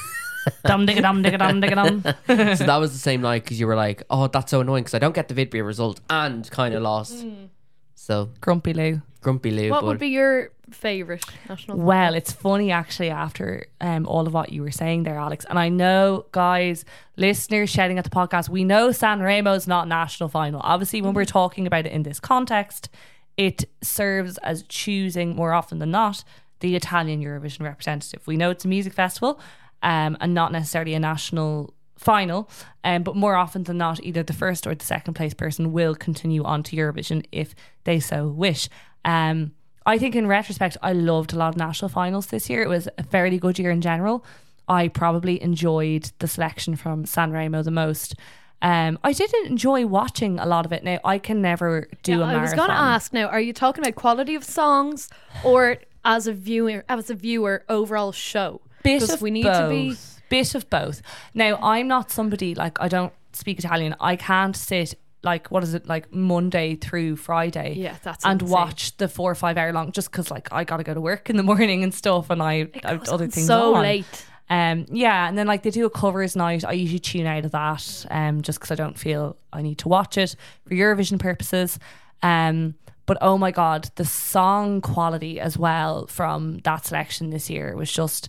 [SPEAKER 2] Dum digga dum digga dum digga dum.
[SPEAKER 3] So that was the same night because you were like, oh, that's so annoying because I don't get the Vidbee result and kind of lost.
[SPEAKER 4] Mm.
[SPEAKER 3] So
[SPEAKER 2] Grumpy Lou.
[SPEAKER 3] Grumpy Lou.
[SPEAKER 4] What
[SPEAKER 3] but
[SPEAKER 4] would be your favourite national?
[SPEAKER 2] Well, it's funny actually after um, all of what you were saying there, Alex. And I know, guys, listeners shouting at the podcast, we know Sanremo's not national final. Obviously, when we're talking about it in this context, it serves as choosing more often than not the Italian Eurovision representative. We know it's a music festival um, and not necessarily a national final, um, but more often than not, either the first or the second place person will continue on to Eurovision if they so wish. Um, I think in retrospect, I loved a lot of national finals this year. It was a fairly good year in general. I probably enjoyed the selection from Sanremo the most. Um, I didn't enjoy watching a lot of it. Now, I can never do
[SPEAKER 4] Yeah,
[SPEAKER 2] a marathon.
[SPEAKER 4] I was going to ask now, are you talking about quality of songs or as a viewer, as a viewer, overall show?
[SPEAKER 2] Bit
[SPEAKER 4] Because
[SPEAKER 2] of
[SPEAKER 4] we need
[SPEAKER 2] both.
[SPEAKER 4] to be.
[SPEAKER 2] Bit of both. Now, I'm not somebody, like, I don't speak Italian. I can't sit, like, what is it, like Monday through Friday
[SPEAKER 4] Yeah, that's
[SPEAKER 2] and
[SPEAKER 4] insane.
[SPEAKER 2] watch the four or five hour long, just because, like, I got to go to work in the morning and stuff, and I
[SPEAKER 4] It
[SPEAKER 2] I have
[SPEAKER 4] goes
[SPEAKER 2] other
[SPEAKER 4] on
[SPEAKER 2] things
[SPEAKER 4] so
[SPEAKER 2] on.
[SPEAKER 4] late.
[SPEAKER 2] Um, yeah, and then like they do a covers night. I usually tune out of that, um, just because I don't feel I need to watch it for Eurovision purposes. Um, but oh my god, the song quality as well from that selection this year was just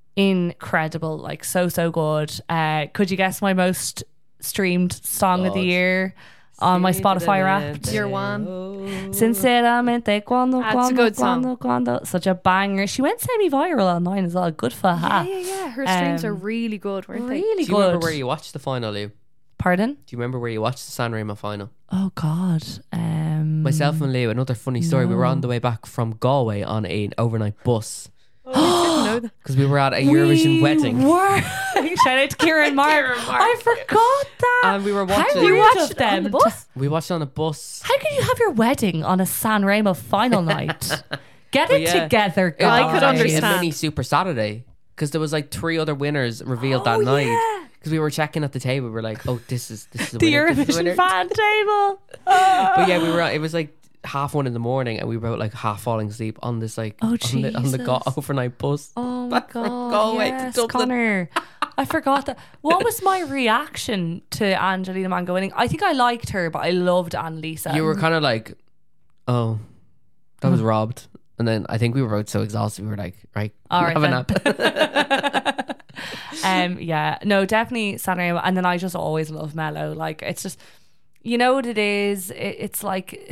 [SPEAKER 2] incredible. Like so so good. Uh, could you guess my most streamed song of the
[SPEAKER 3] God.
[SPEAKER 2] year on my Spotify Wrapped?
[SPEAKER 4] Year one.
[SPEAKER 2] Sinceramente, cuando,
[SPEAKER 4] That's a
[SPEAKER 2] cuando,
[SPEAKER 4] good song.
[SPEAKER 2] cuando, cuando. Such a banger. She went semi-viral online as well. Good for her.
[SPEAKER 4] Yeah, yeah, yeah. Her streams
[SPEAKER 2] Um,
[SPEAKER 4] are really good, weren't they?
[SPEAKER 2] Really
[SPEAKER 3] Do you
[SPEAKER 2] good.
[SPEAKER 3] remember where you watched the final, Lou? Do
[SPEAKER 2] Pardon?
[SPEAKER 3] you remember where you watched the Sanremo final?
[SPEAKER 2] Oh God. Um,
[SPEAKER 3] Myself and Lou, another funny story. We were
[SPEAKER 2] no.
[SPEAKER 3] on the way back from Galway on an overnight bus
[SPEAKER 4] Oh, I didn't know that.
[SPEAKER 3] because we were at a Eurovision
[SPEAKER 2] we
[SPEAKER 3] wedding.
[SPEAKER 2] Were. Shout out to Kieran Mark.
[SPEAKER 3] Kieran Mark.
[SPEAKER 2] I forgot that.
[SPEAKER 3] And we were
[SPEAKER 2] How
[SPEAKER 3] watching.
[SPEAKER 2] rude
[SPEAKER 3] You
[SPEAKER 2] of them.
[SPEAKER 4] on the bus?
[SPEAKER 3] We watched it on a bus.
[SPEAKER 2] How can you have your wedding on a Sanremo final night? Get
[SPEAKER 3] But
[SPEAKER 2] it
[SPEAKER 3] yeah.
[SPEAKER 2] together,
[SPEAKER 3] It was
[SPEAKER 4] I
[SPEAKER 2] guys.
[SPEAKER 4] could
[SPEAKER 3] actually
[SPEAKER 4] understand.
[SPEAKER 3] a mini Super Saturday because there was like three other winners revealed that
[SPEAKER 2] Oh,
[SPEAKER 3] night.
[SPEAKER 2] yeah.
[SPEAKER 3] Because we were checking at the table, we were like, "Oh, this is this is a
[SPEAKER 2] The
[SPEAKER 3] winner, this is a
[SPEAKER 2] Eurovision
[SPEAKER 3] winner."
[SPEAKER 2] fan table.
[SPEAKER 3] But yeah, we were. It was like half one in the morning, and we were like half falling asleep on this like
[SPEAKER 2] Oh,
[SPEAKER 3] on the, on the go-
[SPEAKER 2] Jesus.
[SPEAKER 3] overnight bus.
[SPEAKER 2] Oh my
[SPEAKER 3] Back from
[SPEAKER 2] God.
[SPEAKER 3] Galway to
[SPEAKER 2] Yes,
[SPEAKER 3] Dublin.
[SPEAKER 2] Connor. I forgot that. What was my reaction to Angelina Mango winning? I think I liked her, but I loved Annalisa.
[SPEAKER 3] You were kind of like, "Oh, that was robbed." And then I think we were both so exhausted, we were like, "Right,
[SPEAKER 2] All right
[SPEAKER 3] have a
[SPEAKER 2] then.
[SPEAKER 3] nap."
[SPEAKER 2] um, yeah, no, definitely Sanremo. And then I just always love Mellow. Like, it's just, you know what it is? It, it's like,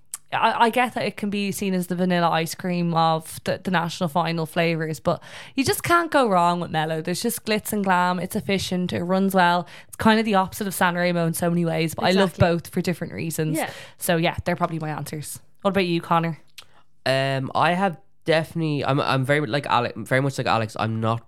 [SPEAKER 2] I, I get that it can be seen as the vanilla ice cream of the, the national final flavours, but you just can't go wrong with Mellow. There's just glitz and glam. It's efficient. It runs well. It's kind of the opposite of Sanremo in so many ways, but I love
[SPEAKER 4] Exactly.
[SPEAKER 2] both for different reasons.
[SPEAKER 4] Yeah.
[SPEAKER 2] So yeah, they're probably my answers. What about you, Connor?
[SPEAKER 3] Um, I have definitely. I'm. I'm very like Alex. Very much like Alex. I'm not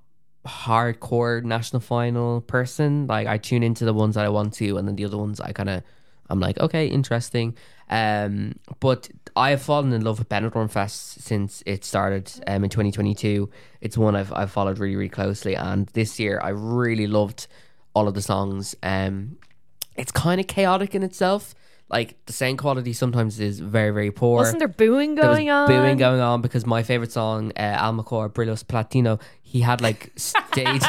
[SPEAKER 3] hardcore national final person. Like I tune into the ones that I want to, and then the other ones I kind of. I'm like, okay, interesting. Um, but I have fallen in love with Benidorm Fest since it started um, in twenty twenty-two. It's one I've I've followed really really closely, and this year I really loved all of the songs. Um, it's kind of chaotic in itself. Like the sound quality sometimes is very very poor.
[SPEAKER 4] Wasn't there booing
[SPEAKER 3] There was
[SPEAKER 4] going on?
[SPEAKER 3] booing going on because my favorite song, uh, Almacore Brillos Platino, he had like stage.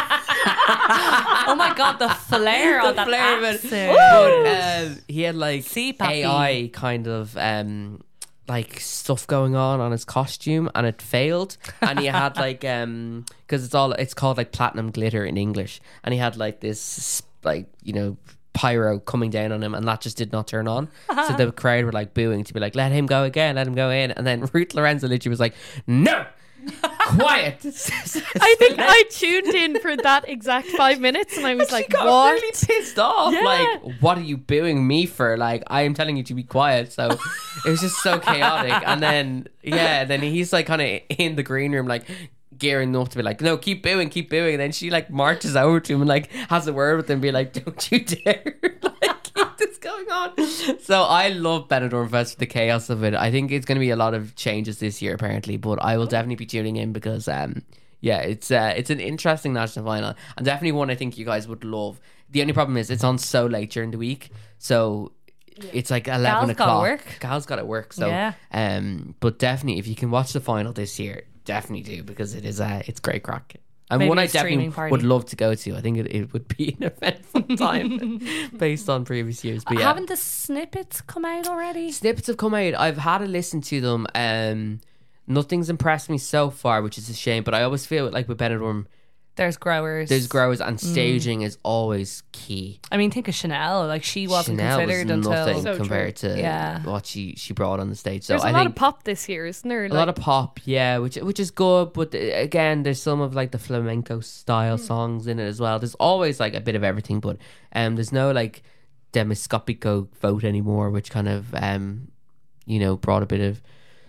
[SPEAKER 2] Oh my God, the flair on that
[SPEAKER 3] flair of it.
[SPEAKER 2] accent.
[SPEAKER 3] But um, he had like
[SPEAKER 2] See, Pappy.
[SPEAKER 3] A I kind of um like stuff going on on his costume, and it failed. And he had like um because it's all it's called like platinum glitter in English, and he had like this like you know pyro coming down on him, and that just did not turn on. So the crowd were like booing to be like, let him go again, let him go in. And then Ruth Lorenzo literally was like, no, quiet.
[SPEAKER 4] I think I tuned in for that exact five minutes and I was like,
[SPEAKER 3] She got
[SPEAKER 4] what?
[SPEAKER 3] really pissed off.
[SPEAKER 4] Yeah.
[SPEAKER 3] Like, what are you booing me for? Like, I am telling you to be quiet. So it was just so chaotic. And then, yeah, then he's like kind of in the green room, like gearing up to be like, no, keep booing, keep booing. And then she like marches over to him and like has a word with him, be like, don't you dare. Like, keep this going on. So I love Benidorm Fest for the chaos of it. I think it's going to be a lot of changes this year, apparently, but I will definitely be tuning in because, um, yeah, it's uh, it's an interesting national final and definitely one I think you guys would love. The only problem is it's on so late during the week, so it's like eleven
[SPEAKER 2] Gal's gotta
[SPEAKER 3] o'clock.
[SPEAKER 2] work.
[SPEAKER 3] Gal's got to work. So,
[SPEAKER 2] Yeah.
[SPEAKER 3] um, but definitely if you can watch the final this year, definitely do because it is uh, it's great crack. And
[SPEAKER 2] Maybe
[SPEAKER 3] one
[SPEAKER 2] a
[SPEAKER 3] I definitely
[SPEAKER 2] streaming party.
[SPEAKER 3] would love to go to. I think it, it would be an eventful time based on previous years. But yeah.
[SPEAKER 2] Haven't the snippets come out already?
[SPEAKER 3] Snippets have come out. I've had a listen to them. Um, nothing's impressed me so far, which is a shame. But I always feel like with Benidorm,
[SPEAKER 2] There's growers.
[SPEAKER 3] there's growers and staging is always key.
[SPEAKER 2] I mean, think of Chanel. Like she wasn't
[SPEAKER 3] Chanel
[SPEAKER 2] considered
[SPEAKER 3] was
[SPEAKER 2] until
[SPEAKER 3] nothing
[SPEAKER 4] So
[SPEAKER 3] compared to
[SPEAKER 2] Yeah.
[SPEAKER 3] what she, she brought on the stage. So
[SPEAKER 4] There's
[SPEAKER 3] I
[SPEAKER 4] a lot
[SPEAKER 3] think
[SPEAKER 4] of pop this year, isn't there?
[SPEAKER 3] a lot of pop, yeah, which which is good. But uh, again, there's some of like the flamenco style songs in it as well. There's always like a bit of everything, but um, there's no like demiscopico vote anymore, which kind of um, you know, brought a bit of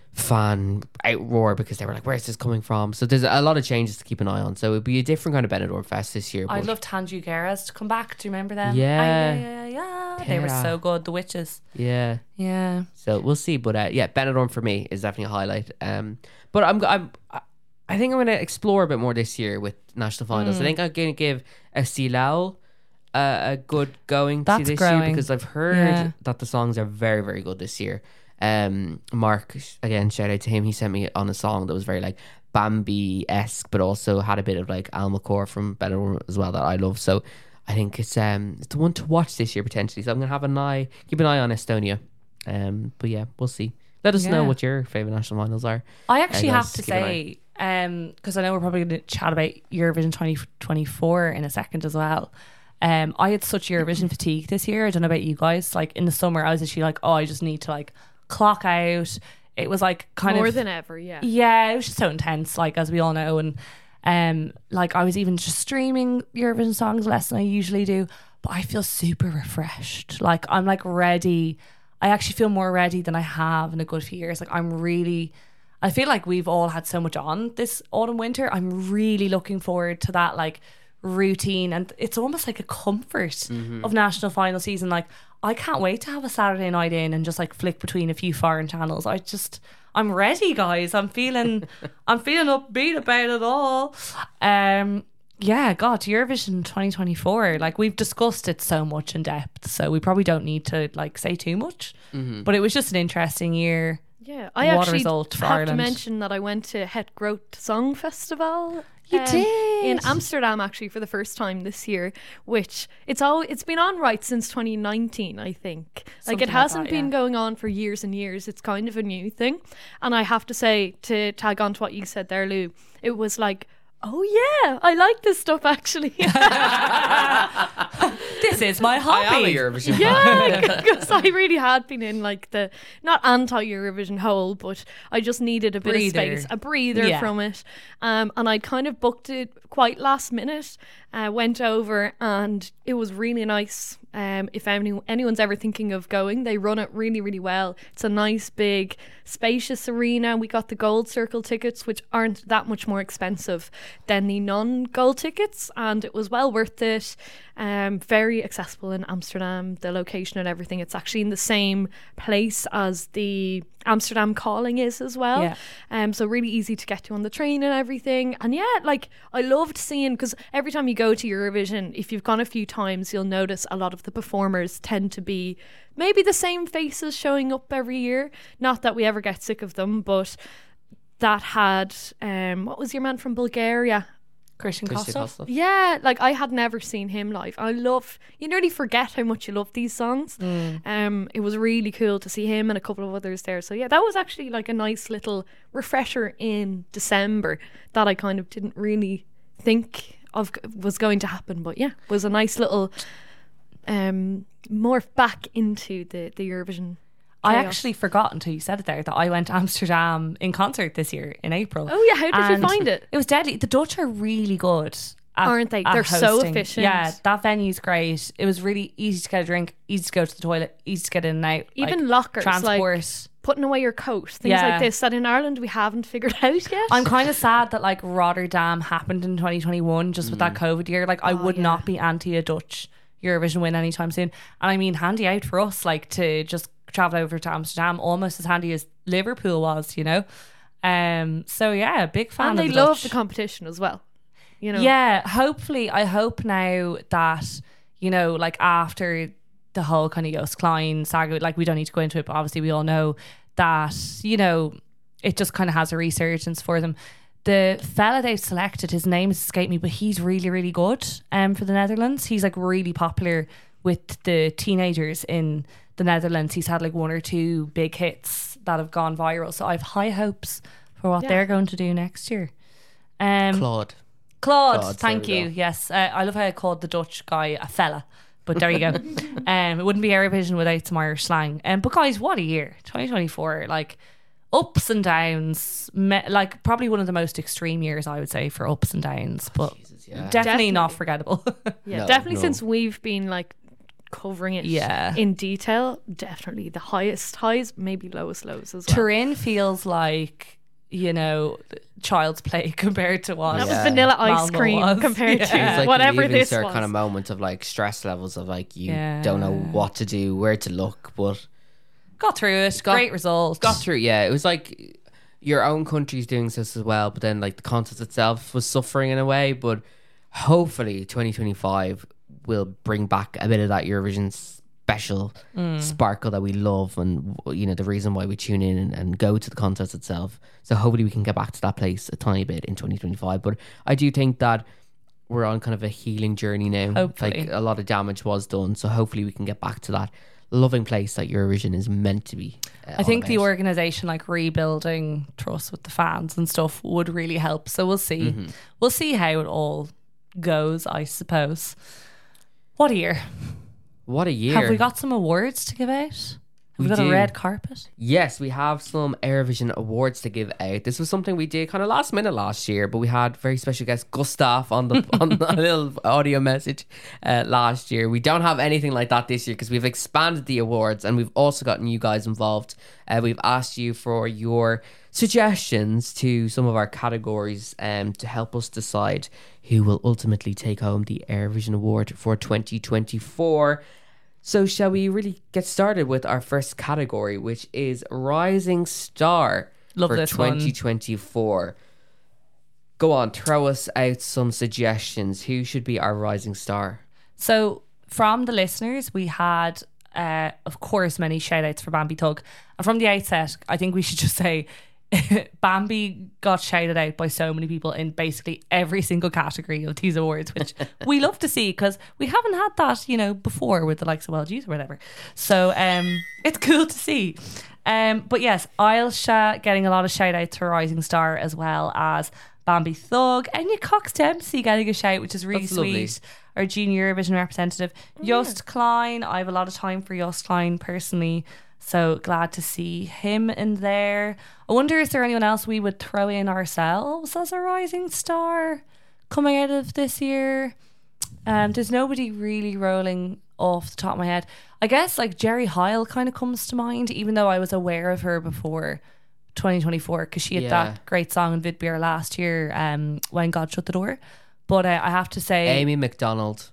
[SPEAKER 3] fan outroar because they were like, where's this coming from? So there's a lot of changes to keep an eye on. So it'd be a different kind of Benidorm Fest this year.
[SPEAKER 2] I'd
[SPEAKER 3] but
[SPEAKER 2] love Tanju Guerras to come back. Do you remember them?
[SPEAKER 3] Yeah.
[SPEAKER 2] Ah, yeah, yeah, yeah. They were
[SPEAKER 3] Yeah.
[SPEAKER 2] so good. The Witches.
[SPEAKER 3] yeah.
[SPEAKER 2] Yeah.
[SPEAKER 3] So we'll see, but uh, yeah, Benidorm for me is definitely a highlight. Um, but I'm, I'm, I think I'm going to explore a bit more this year with national finals.
[SPEAKER 2] Mm.
[SPEAKER 3] I think I'm going to give Estilal uh, a good going
[SPEAKER 2] That's
[SPEAKER 3] to this
[SPEAKER 2] growing.
[SPEAKER 3] year because I've heard
[SPEAKER 2] Yeah.
[SPEAKER 3] that the songs are very, very good this year. Um, Mark, again, shout out to him. He sent me on a song that was very like Bambi esque, but also had a bit of like Almacore from Benidorm as well that I love. So I think it's um it's the one to watch this year potentially. So I'm gonna have an eye, keep an eye on Estonia. Um, but yeah, we'll see. Let us know
[SPEAKER 2] Yeah.
[SPEAKER 3] what your favorite national finals are.
[SPEAKER 2] I actually
[SPEAKER 3] Uh,
[SPEAKER 2] have
[SPEAKER 3] guys,
[SPEAKER 2] to
[SPEAKER 3] keep an
[SPEAKER 2] say, um, because I know we're probably going to chat about Eurovision twenty twenty-four in a second as well. Um, I had such Eurovision fatigue this year. I don't know about you guys. Like in the summer, I was actually like, oh, I just need to like clock out. It was like kind
[SPEAKER 4] More
[SPEAKER 2] of
[SPEAKER 4] than ever, yeah.
[SPEAKER 2] yeah, it was just so intense, like as we all know. And um, like I was even just streaming Eurovision songs less than I usually do, but I feel super refreshed. Like I'm like ready. I actually feel more ready than I have in a good few years. Like I'm really, I feel like we've all had so much on this autumn winter. I'm really looking forward to that like routine, and it's almost like a comfort of national final season. Like I can't wait to have a Saturday night in and just like flick between a few foreign channels. I just, I'm ready, guys. I'm feeling, I'm feeling upbeat about it all. Um, yeah, God, Eurovision twenty twenty-four. Like we've discussed it so much in depth, so we probably don't need to like say too much. But it was just an interesting year.
[SPEAKER 4] Yeah, I
[SPEAKER 2] What a
[SPEAKER 4] actually
[SPEAKER 2] result for
[SPEAKER 4] have
[SPEAKER 2] Ireland.
[SPEAKER 4] to mention that I went to Het Groot Song Festival.
[SPEAKER 2] You
[SPEAKER 4] um,
[SPEAKER 2] did?
[SPEAKER 4] in Amsterdam actually for the first time this year, which it's all it's been on right since twenty nineteen, I think. Like
[SPEAKER 2] Something
[SPEAKER 4] it
[SPEAKER 2] like
[SPEAKER 4] hasn't
[SPEAKER 2] that,
[SPEAKER 4] been
[SPEAKER 2] yeah.
[SPEAKER 4] going on for years and years. It's kind of a new thing, and I have to say, to tag on to what you said there, Lou, it was like, oh yeah, I like this stuff actually.
[SPEAKER 2] This is my
[SPEAKER 3] I am a
[SPEAKER 2] hobby.
[SPEAKER 3] Eurovision fan.
[SPEAKER 4] Yeah, because I really had been in like the not anti-Eurovision hole, but I just needed a bit
[SPEAKER 2] Breather.
[SPEAKER 4] of space, a breather
[SPEAKER 2] Yeah.
[SPEAKER 4] from it. Um, and I kind of booked it quite last minute. Uh, went over and it was really nice. Um, if any, anyone's ever thinking of going, they run it really, really well. It's a nice, big, spacious arena. We got the gold circle tickets, which aren't that much more expensive than the non-gold tickets, and it was well worth it. Um, very accessible in Amsterdam, the location and everything. It's actually in the same place as the Amsterdam Calling is as well.
[SPEAKER 2] Yeah.
[SPEAKER 4] Um, so really easy to get to on the train and everything. And yeah, like I loved seeing, because every time you go to Eurovision, if you've gone a few times, you'll notice a lot of the performers tend to be maybe the same faces showing up every year. Not that we ever get sick of them, but that had um, what was your man from Bulgaria?
[SPEAKER 2] Christian
[SPEAKER 3] Christy
[SPEAKER 2] Kostov.
[SPEAKER 3] Kostov.
[SPEAKER 4] Yeah, like I had never seen him live. I love, you nearly forget how much you love these songs.
[SPEAKER 2] Mm.
[SPEAKER 4] Um, it was really cool to see him and a couple of others there. So yeah, that was actually like a nice little refresher in December that I kind of didn't really think of was going to happen. But yeah, was a nice little um morph back into the the Eurovision.
[SPEAKER 2] I
[SPEAKER 4] chaos.
[SPEAKER 2] actually forgot until you said it there that I went to Amsterdam in concert this year in April.
[SPEAKER 4] Oh yeah, how did
[SPEAKER 2] And
[SPEAKER 4] you find it?
[SPEAKER 2] It was deadly. The Dutch are really good. At,
[SPEAKER 4] Aren't they?
[SPEAKER 2] at
[SPEAKER 4] They're so
[SPEAKER 2] hosting.
[SPEAKER 4] efficient.
[SPEAKER 2] Yeah, that venue's great. It was really easy to get a drink, easy to go to the toilet, easy to get in and out.
[SPEAKER 4] Even
[SPEAKER 2] like,
[SPEAKER 4] lockers,
[SPEAKER 2] transport.
[SPEAKER 4] like putting away your coat, things
[SPEAKER 2] Yeah.
[SPEAKER 4] like this that in Ireland we haven't figured out yet.
[SPEAKER 2] I'm kind of sad that like Rotterdam happened in twenty twenty-one just with that COVID year. Like I
[SPEAKER 4] Oh,
[SPEAKER 2] would
[SPEAKER 4] yeah.
[SPEAKER 2] not be anti a Dutch Eurovision win anytime soon. And I mean, handy out for us, like to just travel over to Amsterdam, almost as handy as Liverpool was, you know. Um. So yeah, big fan.
[SPEAKER 4] and
[SPEAKER 2] of
[SPEAKER 4] they
[SPEAKER 2] the
[SPEAKER 4] love
[SPEAKER 2] Dutch.
[SPEAKER 4] the competition as well. You know,
[SPEAKER 2] Yeah, hopefully, I hope now that, you know, like after the whole kind of Joost Klein saga, like we don't need to go into it, but obviously we all know that, you know, it just kind of has a resurgence for them, the fella they've selected, his name has escaped me, but he's really, really good um, for the Netherlands. He's like really popular with the teenagers in the Netherlands. He's had like one or two big hits that have gone viral. So I have high hopes for what
[SPEAKER 4] Yeah.
[SPEAKER 2] they're going to do next year. Um,
[SPEAKER 3] Claude.
[SPEAKER 2] Claude,
[SPEAKER 3] Claude,
[SPEAKER 2] thank
[SPEAKER 3] there we
[SPEAKER 2] you.
[SPEAKER 3] go.
[SPEAKER 2] Yes, uh, I love how I called the Dutch guy a fella. But there you go. um, it wouldn't be Eurovision without some Irish slang. Um, but guys, what a year. twenty twenty-four. Like, ups and downs. Me- like, probably one of the most extreme years, I would say, for ups and downs. But
[SPEAKER 3] Jesus, yeah.
[SPEAKER 2] definitely,
[SPEAKER 4] Definitely.
[SPEAKER 2] not forgettable.
[SPEAKER 4] Yeah,
[SPEAKER 3] No,
[SPEAKER 4] definitely
[SPEAKER 3] no.
[SPEAKER 4] since we've been like covering it
[SPEAKER 2] Yeah.
[SPEAKER 4] in detail, definitely the highest highs, maybe lowest lows as well.
[SPEAKER 2] Turin feels like, you know, child's play compared to what
[SPEAKER 4] That
[SPEAKER 3] Yeah.
[SPEAKER 4] was vanilla ice
[SPEAKER 2] Malmo
[SPEAKER 4] cream
[SPEAKER 2] was.
[SPEAKER 4] compared
[SPEAKER 2] Yeah.
[SPEAKER 4] to
[SPEAKER 3] It was like
[SPEAKER 4] whatever
[SPEAKER 3] the evening
[SPEAKER 4] this
[SPEAKER 3] start
[SPEAKER 4] was.
[SPEAKER 3] kind of moment of like stress levels of like you
[SPEAKER 2] Yeah.
[SPEAKER 3] don't know what to do, where to look, but
[SPEAKER 2] Got through it.
[SPEAKER 3] Got-
[SPEAKER 2] Great result.
[SPEAKER 3] got through. Yeah, it was like your own country's doing this as well, but then like the contest itself was suffering in a way. But hopefully, twenty twenty-five will bring back a bit of that Eurovision special sparkle that we love, and you know the reason why we tune in and, and go to the contest itself. So hopefully, we can get back to that place a tiny bit in twenty twenty-five. But I do think that we're on kind of a healing journey now.
[SPEAKER 2] Hopefully.
[SPEAKER 3] Like a lot of damage was done, so hopefully we can get back to that loving place that Eurovision is meant to be. uh,
[SPEAKER 2] I think
[SPEAKER 3] all
[SPEAKER 2] the
[SPEAKER 3] about.
[SPEAKER 2] organisation, like rebuilding trust with the fans and stuff, would really help. So we'll see.
[SPEAKER 3] Mm-hmm.
[SPEAKER 2] We'll see how it all goes, I suppose. What a year.
[SPEAKER 3] What a year.
[SPEAKER 2] Have we got some awards to give out? Have we,
[SPEAKER 3] We
[SPEAKER 2] got
[SPEAKER 3] do.
[SPEAKER 2] a red carpet?
[SPEAKER 3] Yes, we have some Eurovision awards to give out. This was something we did kind of last minute last year, but we had very special guest Gustav on the on the little audio message uh, last year. We don't have anything like that this year because we've expanded the awards and we've also gotten you guys involved. Uh, we've asked you for your suggestions to some of our categories um, to help us decide who will ultimately take home the Eurovision Award for twenty twenty-four. So shall we really get started with our first category, which is Rising Star
[SPEAKER 2] Love
[SPEAKER 3] for
[SPEAKER 2] this one.
[SPEAKER 3] twenty twenty-four. Go on, throw us out some suggestions. Who should be our Rising Star?
[SPEAKER 2] So from the listeners, we had, uh, of course, many shout outs for Bambi Thug. And from the outset, I think we should just say Bambi got shouted out by so many people in basically every single category of these awards, which we love to see because we haven't had that, you know, before with the likes of L Gs or whatever. So um, it's cool to see. Um, but yes, Ailsha getting a lot of shout outs for Rising Star, as well as Bambi Thug, Enya Cox Dempsey getting a shout, which is really
[SPEAKER 3] That's
[SPEAKER 2] sweet.
[SPEAKER 3] lovely.
[SPEAKER 2] Our junior Eurovision representative, Just Klein. I have a lot of time for Just Klein personally, so glad to see him in there. I wonder, is there anyone else we would throw in ourselves as a rising star coming out of this year? Um, there's nobody really rolling off the top of my head. I guess like Jerry Heil kind of comes to mind, even though I was aware of her before twenty twenty-four because she had
[SPEAKER 3] Yeah.
[SPEAKER 2] that great song in Vidbeer last year, um, When God Shut the Door. But uh, I have to say,
[SPEAKER 3] Amy McDonald,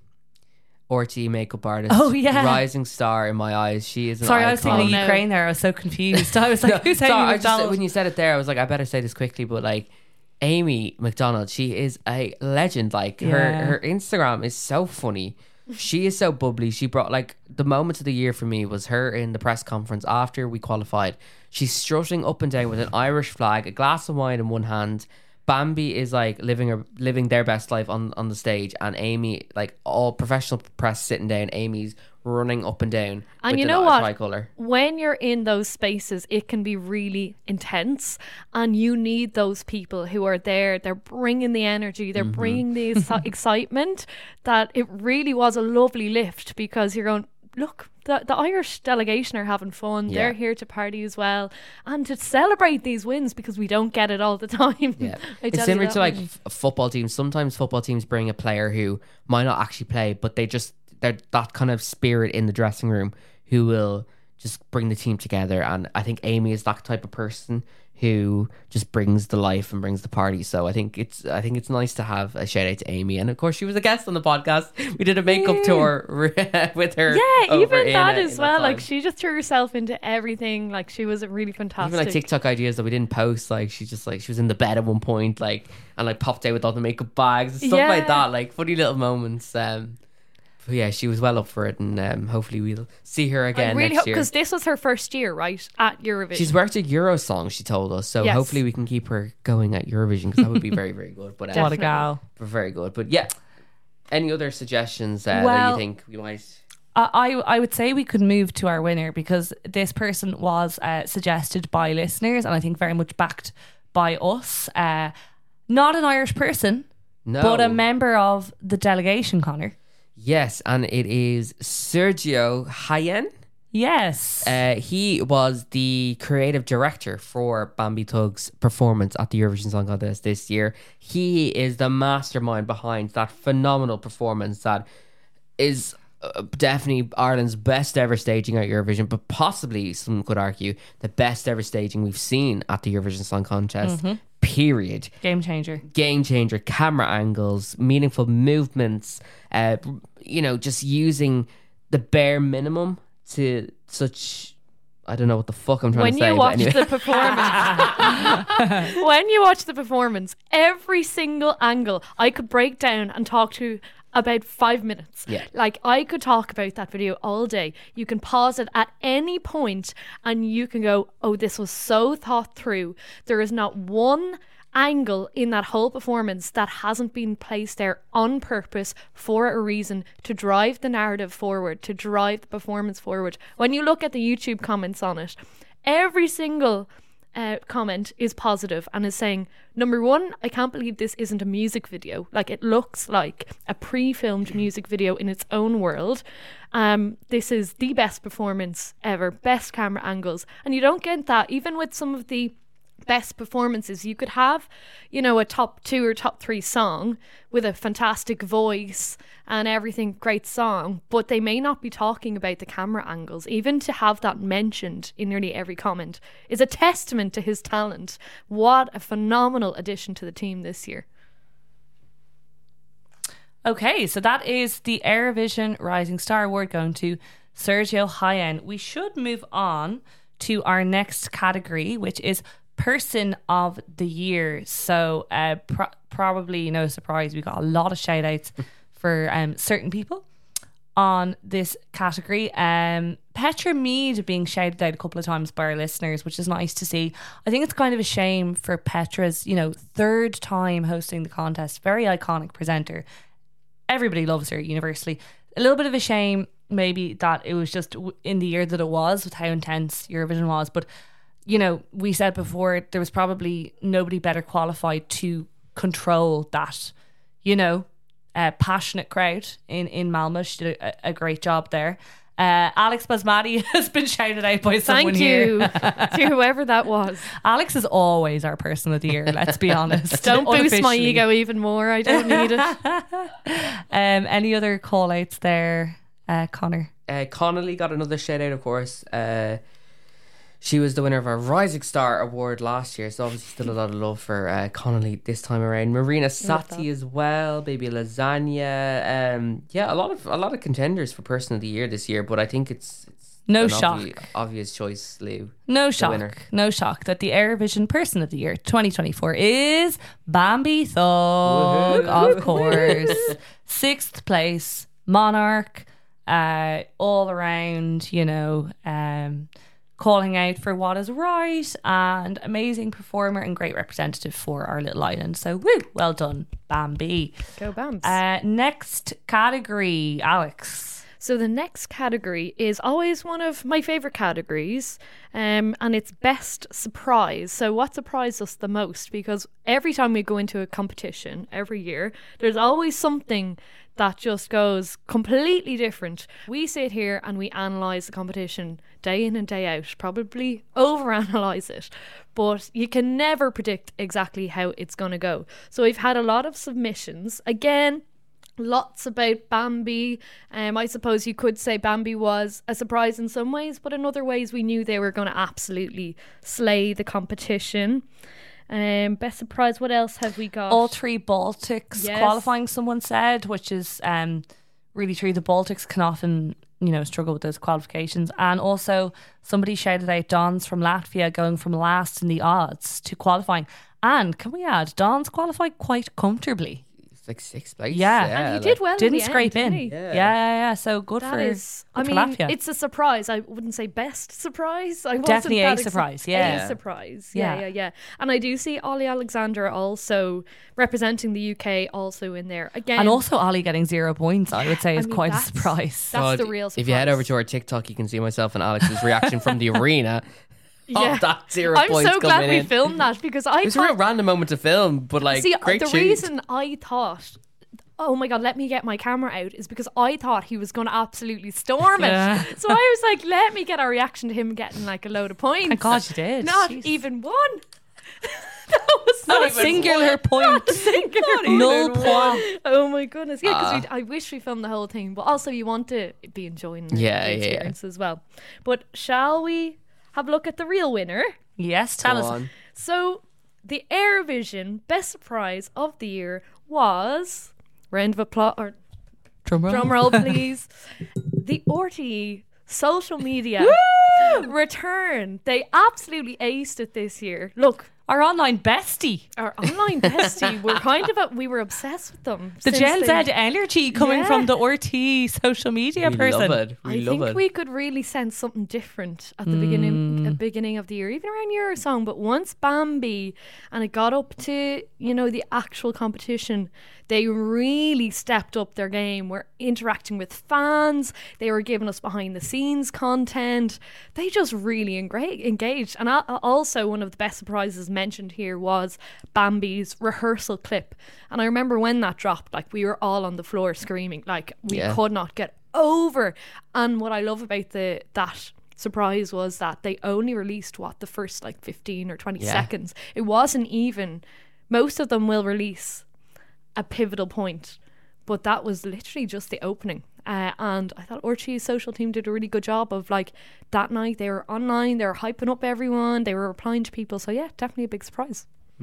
[SPEAKER 3] R T makeup artist.
[SPEAKER 2] Oh, yeah.
[SPEAKER 3] Rising Star in my eyes. She is an
[SPEAKER 2] sorry, I was
[SPEAKER 3] icon.
[SPEAKER 2] thinking
[SPEAKER 4] Oh, no.
[SPEAKER 2] Ukraine there. I was so confused. I was like,
[SPEAKER 3] No,
[SPEAKER 2] who's
[SPEAKER 3] sorry,
[SPEAKER 2] Amy
[SPEAKER 3] I just,
[SPEAKER 2] McDonald?
[SPEAKER 3] when you said it there, I was like, I better say this quickly, but like Amy McDonald, she is a legend. Like
[SPEAKER 2] Yeah.
[SPEAKER 3] her her Instagram is so funny. She is so bubbly. She brought like the moment of the year for me was her in the press conference after we qualified. She's strutting up and down with an Irish flag, a glass of wine in one hand. Bambi is like living her living their best life on, on the stage, and Amy, like all professional press sitting down, Amy's running up and down.
[SPEAKER 4] And
[SPEAKER 3] with
[SPEAKER 4] you
[SPEAKER 3] the
[SPEAKER 4] know
[SPEAKER 3] li-
[SPEAKER 4] what?
[SPEAKER 3] Tricolour.
[SPEAKER 4] When you're in those spaces, it can be really intense, and you need those people who are there. They're bringing the energy, they're bringing the exci- excitement. That it really was a lovely lift because you're going, look, the, the Irish delegation are having fun.
[SPEAKER 3] Yeah.
[SPEAKER 4] They're here to party as well and to celebrate these wins because we don't get it all the time.
[SPEAKER 3] Yeah,
[SPEAKER 4] I
[SPEAKER 3] it's
[SPEAKER 4] tell you
[SPEAKER 3] similar
[SPEAKER 4] that
[SPEAKER 3] to like
[SPEAKER 4] much.
[SPEAKER 3] f- football teams. Sometimes football teams bring a player who might not actually play, but they just they're that kind of spirit in the dressing room who will just bring the team together. And I think Amy is that type of person who just brings the life and brings the party. So I think it's I think it's nice to have a shout out to Amy. And of course, she was a guest on the podcast. We did a makeup tour with her.
[SPEAKER 4] Yeah,
[SPEAKER 3] over
[SPEAKER 4] even
[SPEAKER 3] in,
[SPEAKER 4] that
[SPEAKER 3] uh,
[SPEAKER 4] as
[SPEAKER 3] in
[SPEAKER 4] well. Like
[SPEAKER 3] time.
[SPEAKER 4] she just threw herself into everything. Like she was really fantastic.
[SPEAKER 3] Even like TikTok ideas that we didn't post, like she just like she was in the bed at one point, like and like popped out with all the makeup bags and stuff like
[SPEAKER 4] Yeah.
[SPEAKER 3] that, like funny little moments. Um, but yeah, she was well up for it, and um, hopefully we'll see her
[SPEAKER 4] I
[SPEAKER 3] again
[SPEAKER 4] really
[SPEAKER 3] next
[SPEAKER 4] hope,
[SPEAKER 3] year.
[SPEAKER 4] because this was her first year, right, at Eurovision.
[SPEAKER 3] She's worked at Eurosong, she told us, so
[SPEAKER 4] Yes.
[SPEAKER 3] hopefully we can keep her going at Eurovision, because that would be very, very good. But uh,
[SPEAKER 2] What a gal.
[SPEAKER 3] very good. But yeah, any other suggestions uh, that
[SPEAKER 2] Well-
[SPEAKER 3] you think we might?
[SPEAKER 2] I, I I would say we could move to our winner, because this person was uh, suggested by listeners, and I think very much backed by us. Uh, not an Irish person,
[SPEAKER 3] No.
[SPEAKER 2] but a member of the delegation, Connor.
[SPEAKER 3] Yes, and it is Sergio Hayen.
[SPEAKER 2] Yes.
[SPEAKER 3] Uh, he was the creative director for Bambi Tug's performance at the Eurovision Song Contest this year. He is the mastermind behind that phenomenal performance that is uh, definitely Ireland's best ever staging at Eurovision, but possibly, some could argue, the best ever staging we've seen at the Eurovision Song Contest, period.
[SPEAKER 2] Game changer.
[SPEAKER 3] Game changer, camera angles, meaningful movements, uh, you know, just using the bare minimum to such, I don't know what the fuck I'm trying
[SPEAKER 4] when
[SPEAKER 3] to say.
[SPEAKER 4] you
[SPEAKER 3] but
[SPEAKER 4] watch
[SPEAKER 3] anyway.
[SPEAKER 4] the performance, when you watch the performance, every single angle I could break down and talk to about five minutes.
[SPEAKER 3] Yeah.
[SPEAKER 4] Like, I could talk about that video all day. You can pause it at any point and you can go, oh, this was so thought through. There is not one angle in that whole performance that hasn't been placed there on purpose for a reason, to drive the narrative forward, to drive the performance forward. When you look at the YouTube comments on it, every single uh, comment is positive and is saying, number one, I can't believe this isn't a music video. Like, it looks like a pre-filmed music video in its own world. Um, this is the best performance ever, best camera angles. And you don't get that even with some of the best performances. You could have, you know, a top two or top three song with a fantastic voice and everything, great song, but they may not be talking about the camera angles. Even to have that mentioned in nearly every comment is a testament to his talent. What a phenomenal addition to the team this year.
[SPEAKER 2] Okay, so that is the Eurovision Rising Star Award going to Sergio Hayen. We should move on to our next category, which is Person of the Year. So uh, pro- probably no surprise, we got a lot of shout outs for um, certain people on this category. Um, Petra Mead being shouted out a couple of times by our listeners, which is nice to see. I think it's kind of a shame for Petra's, you know, third time hosting the contest. Very iconic presenter. Everybody loves her universally. A little bit of a shame maybe that it was just w- in the year that it was, with how intense Eurovision was. But, you know, we said before, there was probably nobody better qualified to control that, you know, uh, passionate crowd in, in Malmö. She did a, a great job there. Uh, Alex Basmati has been shouted out by someone
[SPEAKER 4] Thank you
[SPEAKER 2] here.
[SPEAKER 4] to whoever that was.
[SPEAKER 2] Alex is always our person of the year, let's be honest.
[SPEAKER 4] Don't boost my
[SPEAKER 2] Unofficially.
[SPEAKER 4] ego even more. I don't need it.
[SPEAKER 2] Um, any other call outs there, uh, Connor?
[SPEAKER 3] Uh, Connolly got another shout out, of course. Uh, she was the winner of our Rising Star Award last year, so obviously still a lot of love for uh, Connolly this time around. Marina Sati as well, Baby Lasagna. Um, yeah, a lot of a lot of contenders for Person of the Year this year, but I think it's, it's
[SPEAKER 2] No
[SPEAKER 3] an
[SPEAKER 2] shock.
[SPEAKER 3] obvi- obvious choice, Lou.
[SPEAKER 2] No
[SPEAKER 3] the winner.
[SPEAKER 2] shock, no shock that the Eurovision Person of the Year twenty twenty-four is Bambi Thug, of course. Sixth place, Monarch, uh, all around, you know, um, calling out for what is right, and amazing performer and great representative for our little island. So, woo, well done, Bambi.
[SPEAKER 4] Go Bams.
[SPEAKER 2] Uh, next category, Alex.
[SPEAKER 4] So the next category is always one of my favourite categories, um, and it's best surprise. So what surprised us the most? Because every time we go into a competition, every year, there's always something that just goes completely different. We sit here and we analyse the competition day in and day out, probably overanalyze it, but you can never predict exactly how it's going to go. So we've had a lot of submissions. Again, lots about Bambi. Um, I suppose you could say Bambi was a surprise in some ways, but in other ways we knew they were going to absolutely slay the competition. Um, best surprise, what else have we got?
[SPEAKER 2] All three Baltics
[SPEAKER 4] Yes.
[SPEAKER 2] qualifying, someone said, which is um, really true. The Baltics can often, you know, struggle with those qualifications. And also somebody shouted out Dons from Latvia going from last in the odds to qualifying. And can we add, Dons qualified quite comfortably.
[SPEAKER 3] like sixth place.
[SPEAKER 2] Yeah.
[SPEAKER 3] yeah
[SPEAKER 4] And he
[SPEAKER 3] like-
[SPEAKER 4] did well. in
[SPEAKER 2] Didn't
[SPEAKER 4] the
[SPEAKER 2] scrape
[SPEAKER 4] end,
[SPEAKER 2] in.
[SPEAKER 4] didn't he?
[SPEAKER 2] Yeah. yeah, yeah, So good
[SPEAKER 4] That
[SPEAKER 2] for.
[SPEAKER 4] is, I
[SPEAKER 2] good for
[SPEAKER 4] mean,
[SPEAKER 2] Latvia.
[SPEAKER 4] it's a surprise. I wouldn't say best surprise. I wasn't
[SPEAKER 2] Definitely a
[SPEAKER 4] that exci-
[SPEAKER 2] surprise, yeah.
[SPEAKER 4] a surprise. Yeah,
[SPEAKER 2] Yeah.
[SPEAKER 4] yeah, yeah. And I do see Ollie Alexander also representing the U K also in there again.
[SPEAKER 2] And also Ollie getting zero points, I would say,
[SPEAKER 4] I
[SPEAKER 2] is
[SPEAKER 4] mean,
[SPEAKER 2] quite a
[SPEAKER 4] that's-
[SPEAKER 2] surprise.
[SPEAKER 4] That's
[SPEAKER 3] God,
[SPEAKER 4] the real surprise.
[SPEAKER 3] If you head over to our TikTok, you can see myself and Alex's reaction from the arena.
[SPEAKER 4] Yeah.
[SPEAKER 3] Of that zero
[SPEAKER 4] I'm
[SPEAKER 3] points
[SPEAKER 4] so glad
[SPEAKER 3] coming
[SPEAKER 4] we
[SPEAKER 3] in.
[SPEAKER 4] filmed that because I
[SPEAKER 3] It was a
[SPEAKER 4] thought
[SPEAKER 3] real random moment to film, but like
[SPEAKER 4] See,
[SPEAKER 3] great
[SPEAKER 4] the
[SPEAKER 3] shoot.
[SPEAKER 4] reason I thought, oh my god, let me get my camera out, is because I thought he was going to absolutely storm it.
[SPEAKER 2] Yeah.
[SPEAKER 4] So I was like, let me get a reaction to him getting like a load of points.
[SPEAKER 2] Thank God you did.
[SPEAKER 4] Not
[SPEAKER 2] Jeez.
[SPEAKER 4] even one. that was
[SPEAKER 2] Not a
[SPEAKER 4] not even
[SPEAKER 2] singular point.
[SPEAKER 4] Not a singular
[SPEAKER 2] Null
[SPEAKER 4] point.
[SPEAKER 2] point.
[SPEAKER 4] Oh my goodness. Yeah, because
[SPEAKER 3] Ah.
[SPEAKER 4] I wish we filmed the whole thing, but also you want to be enjoying the,
[SPEAKER 3] Yeah,
[SPEAKER 4] the
[SPEAKER 3] yeah, yeah.
[SPEAKER 4] experience as well. But shall we have a look at the real winner?
[SPEAKER 2] Yes, tell
[SPEAKER 3] Go
[SPEAKER 2] us.
[SPEAKER 3] on.
[SPEAKER 4] So, the Eurovision Best Surprise of the Year was round of applause or
[SPEAKER 2] Drum roll.
[SPEAKER 4] drum roll, please. The R T E social media return. They absolutely aced it this year. Look,
[SPEAKER 2] Our online bestie.
[SPEAKER 4] our online bestie. We're kind of a, we were obsessed with them.
[SPEAKER 2] The
[SPEAKER 4] since
[SPEAKER 2] Gen
[SPEAKER 4] they-
[SPEAKER 2] Z energy coming
[SPEAKER 4] Yeah.
[SPEAKER 2] from the R T social media
[SPEAKER 3] We
[SPEAKER 2] person.
[SPEAKER 3] love it. We
[SPEAKER 4] I
[SPEAKER 3] love
[SPEAKER 4] think
[SPEAKER 3] it.
[SPEAKER 4] we could really sense something different at the beginning, at the beginning of the year, even around Eurosong. But once Bambi and it got up to you know the actual competition, they really stepped up their game. We're interacting with fans. They were giving us behind the scenes content. They just really engra- engaged. And al- also one of the best surprises mentioned here was Bambi's rehearsal clip. And I remember when that dropped, like we were all on the floor screaming, like we
[SPEAKER 3] Yeah.
[SPEAKER 4] could not get over. And what I love about the that surprise was that they only released what the first like fifteen or twenty
[SPEAKER 3] Yeah.
[SPEAKER 4] seconds. It wasn't even, most of them will release a pivotal point, but that was literally just the opening. Uh, and I thought Orchi's social team did a really good job of like that night they were online, they were hyping up everyone, they were replying to people. So yeah, definitely a big surprise.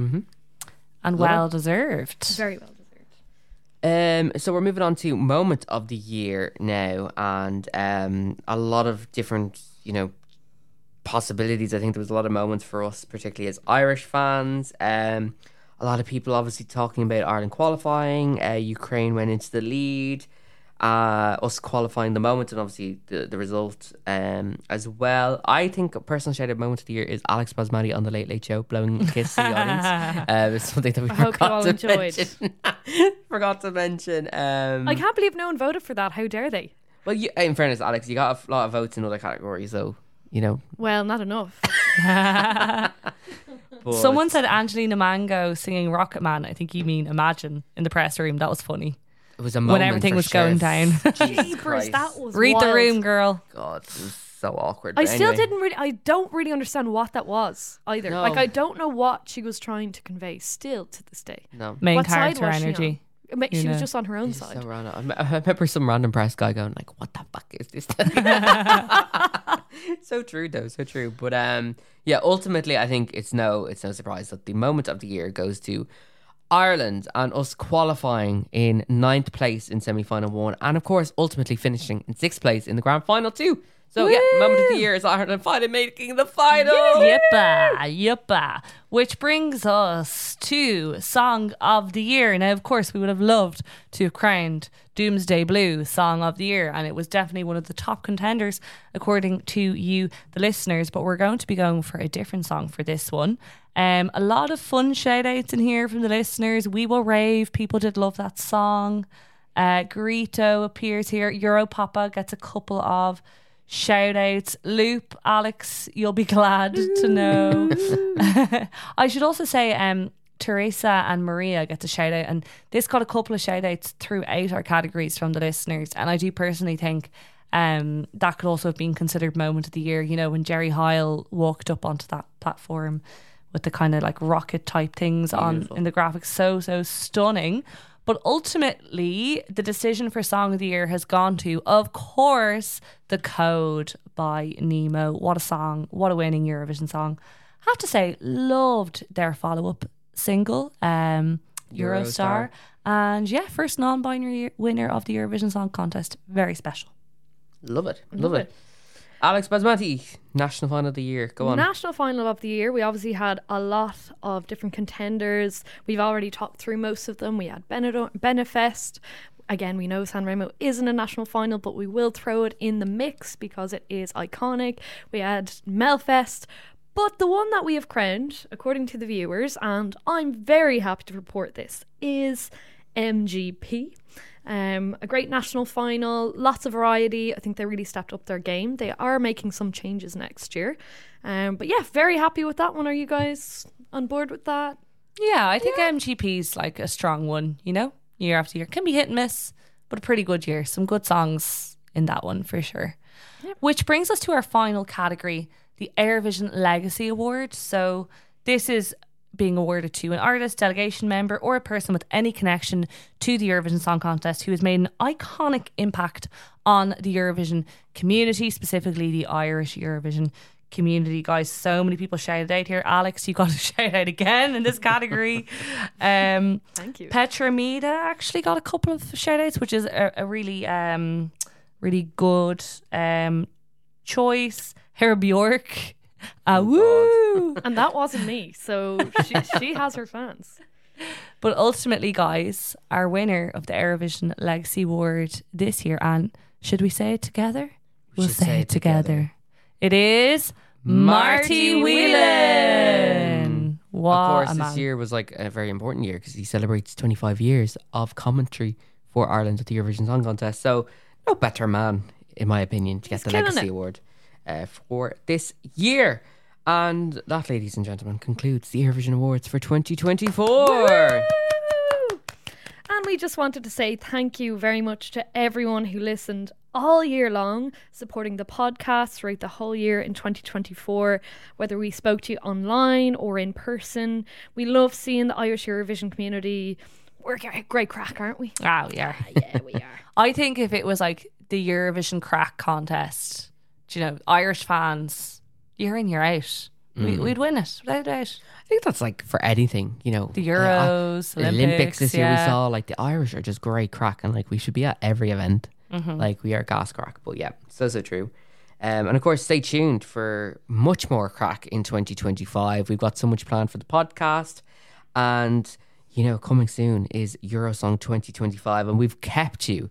[SPEAKER 2] And well deserved.
[SPEAKER 4] Very well deserved.
[SPEAKER 3] Um, so we're moving on to moment of the year now, and um, a lot of different, you know, possibilities. I think there was a lot of moments for us, particularly as Irish fans. Um, a lot of people obviously talking about Ireland qualifying. Uh, Ukraine went into the lead. Uh, us qualifying the moment, and obviously the, the result um, as well. I think a personal shout out moment of the year is Alex Basmati on the Late Late Show blowing a kiss to the audience. Uh, it's something that we
[SPEAKER 4] I hope you
[SPEAKER 3] forgot
[SPEAKER 4] all
[SPEAKER 3] to
[SPEAKER 4] enjoyed.
[SPEAKER 3] mention. forgot to mention. Um,
[SPEAKER 4] I can't believe no one voted for that. How dare they?
[SPEAKER 3] well, you, in fairness, Alex, you got a f- lot of votes in other categories, so you know.
[SPEAKER 4] Well, not enough.
[SPEAKER 3] But
[SPEAKER 2] Someone said Angelina Mango singing Rocket Man. I think you mean Imagine in the press room. That was funny.
[SPEAKER 3] it was a moment
[SPEAKER 2] when everything
[SPEAKER 3] for
[SPEAKER 2] was going
[SPEAKER 3] sure.
[SPEAKER 2] down.
[SPEAKER 3] Jesus
[SPEAKER 4] Jeepers,
[SPEAKER 3] Christ.
[SPEAKER 4] that was
[SPEAKER 2] Read the
[SPEAKER 4] wild.
[SPEAKER 2] room, girl.
[SPEAKER 3] God, it was so awkward.
[SPEAKER 4] I
[SPEAKER 3] But
[SPEAKER 4] still
[SPEAKER 3] anyway.
[SPEAKER 4] didn't really. I don't really understand what that was either.
[SPEAKER 3] No.
[SPEAKER 4] Like I don't know what she was trying to convey. Still to this day,
[SPEAKER 3] No.
[SPEAKER 2] Main
[SPEAKER 4] What side
[SPEAKER 2] character
[SPEAKER 4] was she
[SPEAKER 2] energy.
[SPEAKER 4] I mean,
[SPEAKER 2] You
[SPEAKER 4] she was
[SPEAKER 2] know.
[SPEAKER 4] just on her own
[SPEAKER 3] It's
[SPEAKER 4] side.
[SPEAKER 3] so random. I me- I remember some random press guy going like, "What the fuck is this?" So true, though. So true. But um, yeah. Ultimately, I think it's no, it's no surprise that the moment of the year goes to Ireland and us qualifying in ninth place in semi-final one, and of course, ultimately finishing in sixth place in the grand final two. So yeah, moment of the year is Ireland finally making the final.
[SPEAKER 2] Yippa, yippa. Which brings us to Song of the Year. Now, of course, we would have loved to have crowned Doomsday Blue Song of the Year, and it was definitely one of the top contenders, according to you, the listeners. But we're going to be going for a different song for this one. Um, a lot of fun shout outs in here from the listeners. We Will Rave. People did love that song. Uh, Grito appears here. Europapa gets a couple of shout outs. Loop, Alex, you'll be glad to know. I should also say um Teresa and Maria gets a shout out, and this got a couple of shout outs throughout our categories from the listeners, and I do personally think um that could also have been considered moment of the year, you know, when Jerry Heil walked up onto that platform with the kind of like rocket type things on in the graphics. So so stunning. But ultimately, the decision for Song of the Year has gone to, of course, The Code by Nemo. What a song. What a winning Eurovision song. I have to say, loved their follow-up single, um, Eurostar.
[SPEAKER 3] Eurostar.
[SPEAKER 2] And yeah, first non-binary winner of the Eurovision Song Contest. Very special.
[SPEAKER 3] Love it. Love,
[SPEAKER 4] Love
[SPEAKER 3] it.
[SPEAKER 4] it.
[SPEAKER 3] Alex Basmati, national final of the year. Go on.
[SPEAKER 4] National final of the year. We obviously had a lot of different contenders. We've already talked through most of them. We had Benidorm, Benefest. Again, we know Sanremo isn't a national final, but we will throw it in the mix because it is iconic. We had Melfest. But the one that we have crowned, according to the viewers, and I'm very happy to report this, is M G P. Um, a great national final, lots of variety. I think they really stepped up their game. They are making some changes next year. Um, but yeah, very happy with that one. Are you guys on board with that?
[SPEAKER 2] Yeah, I think yeah. M G P's like a strong one, you know, year after year. Can be hit and miss, but a pretty good year. Some good songs in that one for sure. Yep. Which brings us to our final category, the Eurovision Legacy Award. So this is being awarded to an artist, delegation member, or a person with any connection to the Eurovision Song Contest who has made an iconic impact on the Eurovision community, specifically the Irish Eurovision community. Guys, so many people shouted out here. Alex, you got to shout out again in this category. um,
[SPEAKER 4] Thank you.
[SPEAKER 2] Petra Mida actually got a couple of shout outs, which is a, a really, um, really good um, choice. Hera Bjork. Ah, woo!
[SPEAKER 4] And that wasn't me, so she, she has her fans.
[SPEAKER 2] But ultimately, guys, our winner of the Eurovision Legacy Award this year, and should we say it together?
[SPEAKER 3] We
[SPEAKER 2] we'll
[SPEAKER 3] should
[SPEAKER 2] say,
[SPEAKER 3] say
[SPEAKER 2] it
[SPEAKER 3] it
[SPEAKER 2] together.
[SPEAKER 3] together.
[SPEAKER 2] It is Marty Whelan. What
[SPEAKER 3] Of course,
[SPEAKER 2] a
[SPEAKER 3] this
[SPEAKER 2] man.
[SPEAKER 3] year was like a very important year because he celebrates twenty-five years of commentary for Ireland at the Eurovision Song Contest. So, no better man, in my opinion, to get
[SPEAKER 4] He's
[SPEAKER 3] the
[SPEAKER 4] killing
[SPEAKER 3] Legacy
[SPEAKER 4] it.
[SPEAKER 3] Award uh, for this year. And that, ladies and gentlemen, concludes the Eurovision Awards for twenty twenty-four.
[SPEAKER 4] Woo! And we just wanted to say thank you very much to everyone who listened all year long, supporting the podcast throughout the whole year in twenty twenty-four, whether we spoke to you online or in person. We love seeing the Irish Eurovision community. We're a great crack, aren't we?
[SPEAKER 2] Oh, yeah.
[SPEAKER 4] Yeah, we are.
[SPEAKER 2] I think if it was like the Eurovision Crack Contest, do you know, Irish fans, year in, year out, we,
[SPEAKER 3] Mm.
[SPEAKER 2] we'd win it without a doubt.
[SPEAKER 3] I think that's like for anything, you know.
[SPEAKER 2] The
[SPEAKER 3] uh,
[SPEAKER 2] Euros,
[SPEAKER 3] the
[SPEAKER 2] Olympics,
[SPEAKER 3] Olympics this year
[SPEAKER 2] yeah.
[SPEAKER 3] we saw, like the Irish are just great crack, and like we should be at every event.
[SPEAKER 2] Mhm.
[SPEAKER 3] Like we are gas crack. But yeah, so so true. Um, and of course, stay tuned for much more crack in twenty twenty-five. We've got so much planned for the podcast, and you know, coming soon is Eurosong twenty twenty-five, and we've kept you,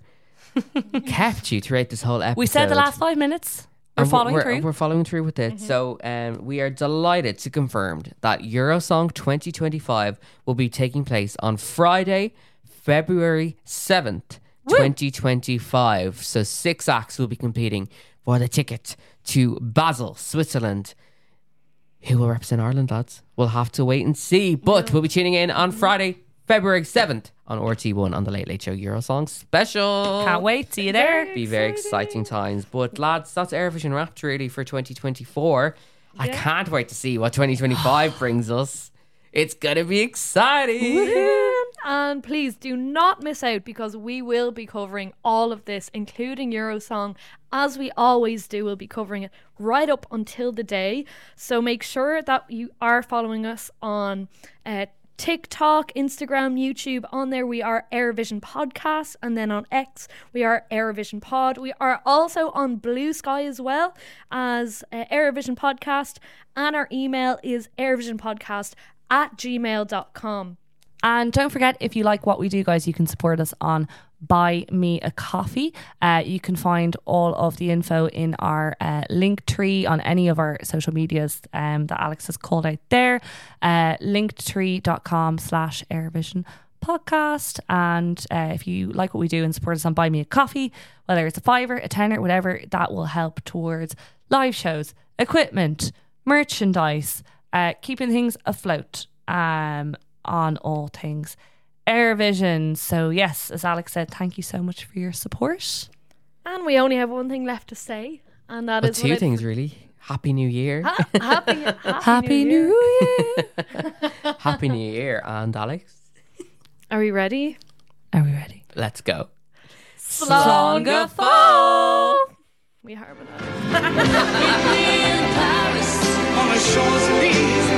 [SPEAKER 3] kept you throughout this whole episode.
[SPEAKER 2] We said the last five minutes. We're
[SPEAKER 3] And
[SPEAKER 2] following
[SPEAKER 3] we're,
[SPEAKER 2] through.
[SPEAKER 3] We're following through with it. So um, we are delighted to confirm that Eurosong twenty twenty-five will be taking place on Friday, February seventh, twenty twenty-five. So six acts will be competing for the ticket to Basel, Switzerland. Who will represent Ireland, lads? We'll have to wait and see. But we'll be tuning in on Friday, February seventh on R T one on the Late Late Show Eurosong special.
[SPEAKER 2] Can't wait. See you there.
[SPEAKER 3] Be very exciting times. But lads, that's Eurovision wrapped really for twenty twenty-four. I can't wait to see what twenty twenty-five brings us. It's gonna be exciting.
[SPEAKER 4] And please do not miss out, because we will be covering all of this, including Eurosong, as we always do. We'll be covering it right up until the day. So make sure that you are following us on uh, TikTok, Instagram, YouTube. On there we are Eurovision Podcast, and then on X we are Eurovision Pod. We are also on Blue Sky as well as uh, Eurovision Podcast, and our email is eurovisionpodcast at gmail dot com.
[SPEAKER 2] And don't forget, if you like what we do, guys, you can support us on Buy Me a Coffee. Uh, you can find all of the info in our uh, link tree on any of our social medias um, that Alex has called out there. Uh, linktree.com slash Eurovision podcast. And uh, if you like what we do and support us on Buy Me a Coffee, whether it's a fiver, a tenner, whatever, that will help towards live shows, equipment, merchandise, uh, keeping things afloat. Um, on all things Eurovision. So yes, as Alex said, thank you so much for your support.
[SPEAKER 4] And we only have one thing left to say, and that
[SPEAKER 3] Well,
[SPEAKER 4] is
[SPEAKER 3] two
[SPEAKER 4] what it-
[SPEAKER 3] things really. Happy New Year.
[SPEAKER 4] Ha- happy, happy,
[SPEAKER 2] Happy
[SPEAKER 4] New Year.
[SPEAKER 2] New Year.
[SPEAKER 3] Happy New Year. And Alex,
[SPEAKER 4] Are we ready?
[SPEAKER 2] Are we ready?
[SPEAKER 3] let's go.
[SPEAKER 2] Slonga fall.
[SPEAKER 4] We harmonize.
[SPEAKER 10] On the Champs-Élysées.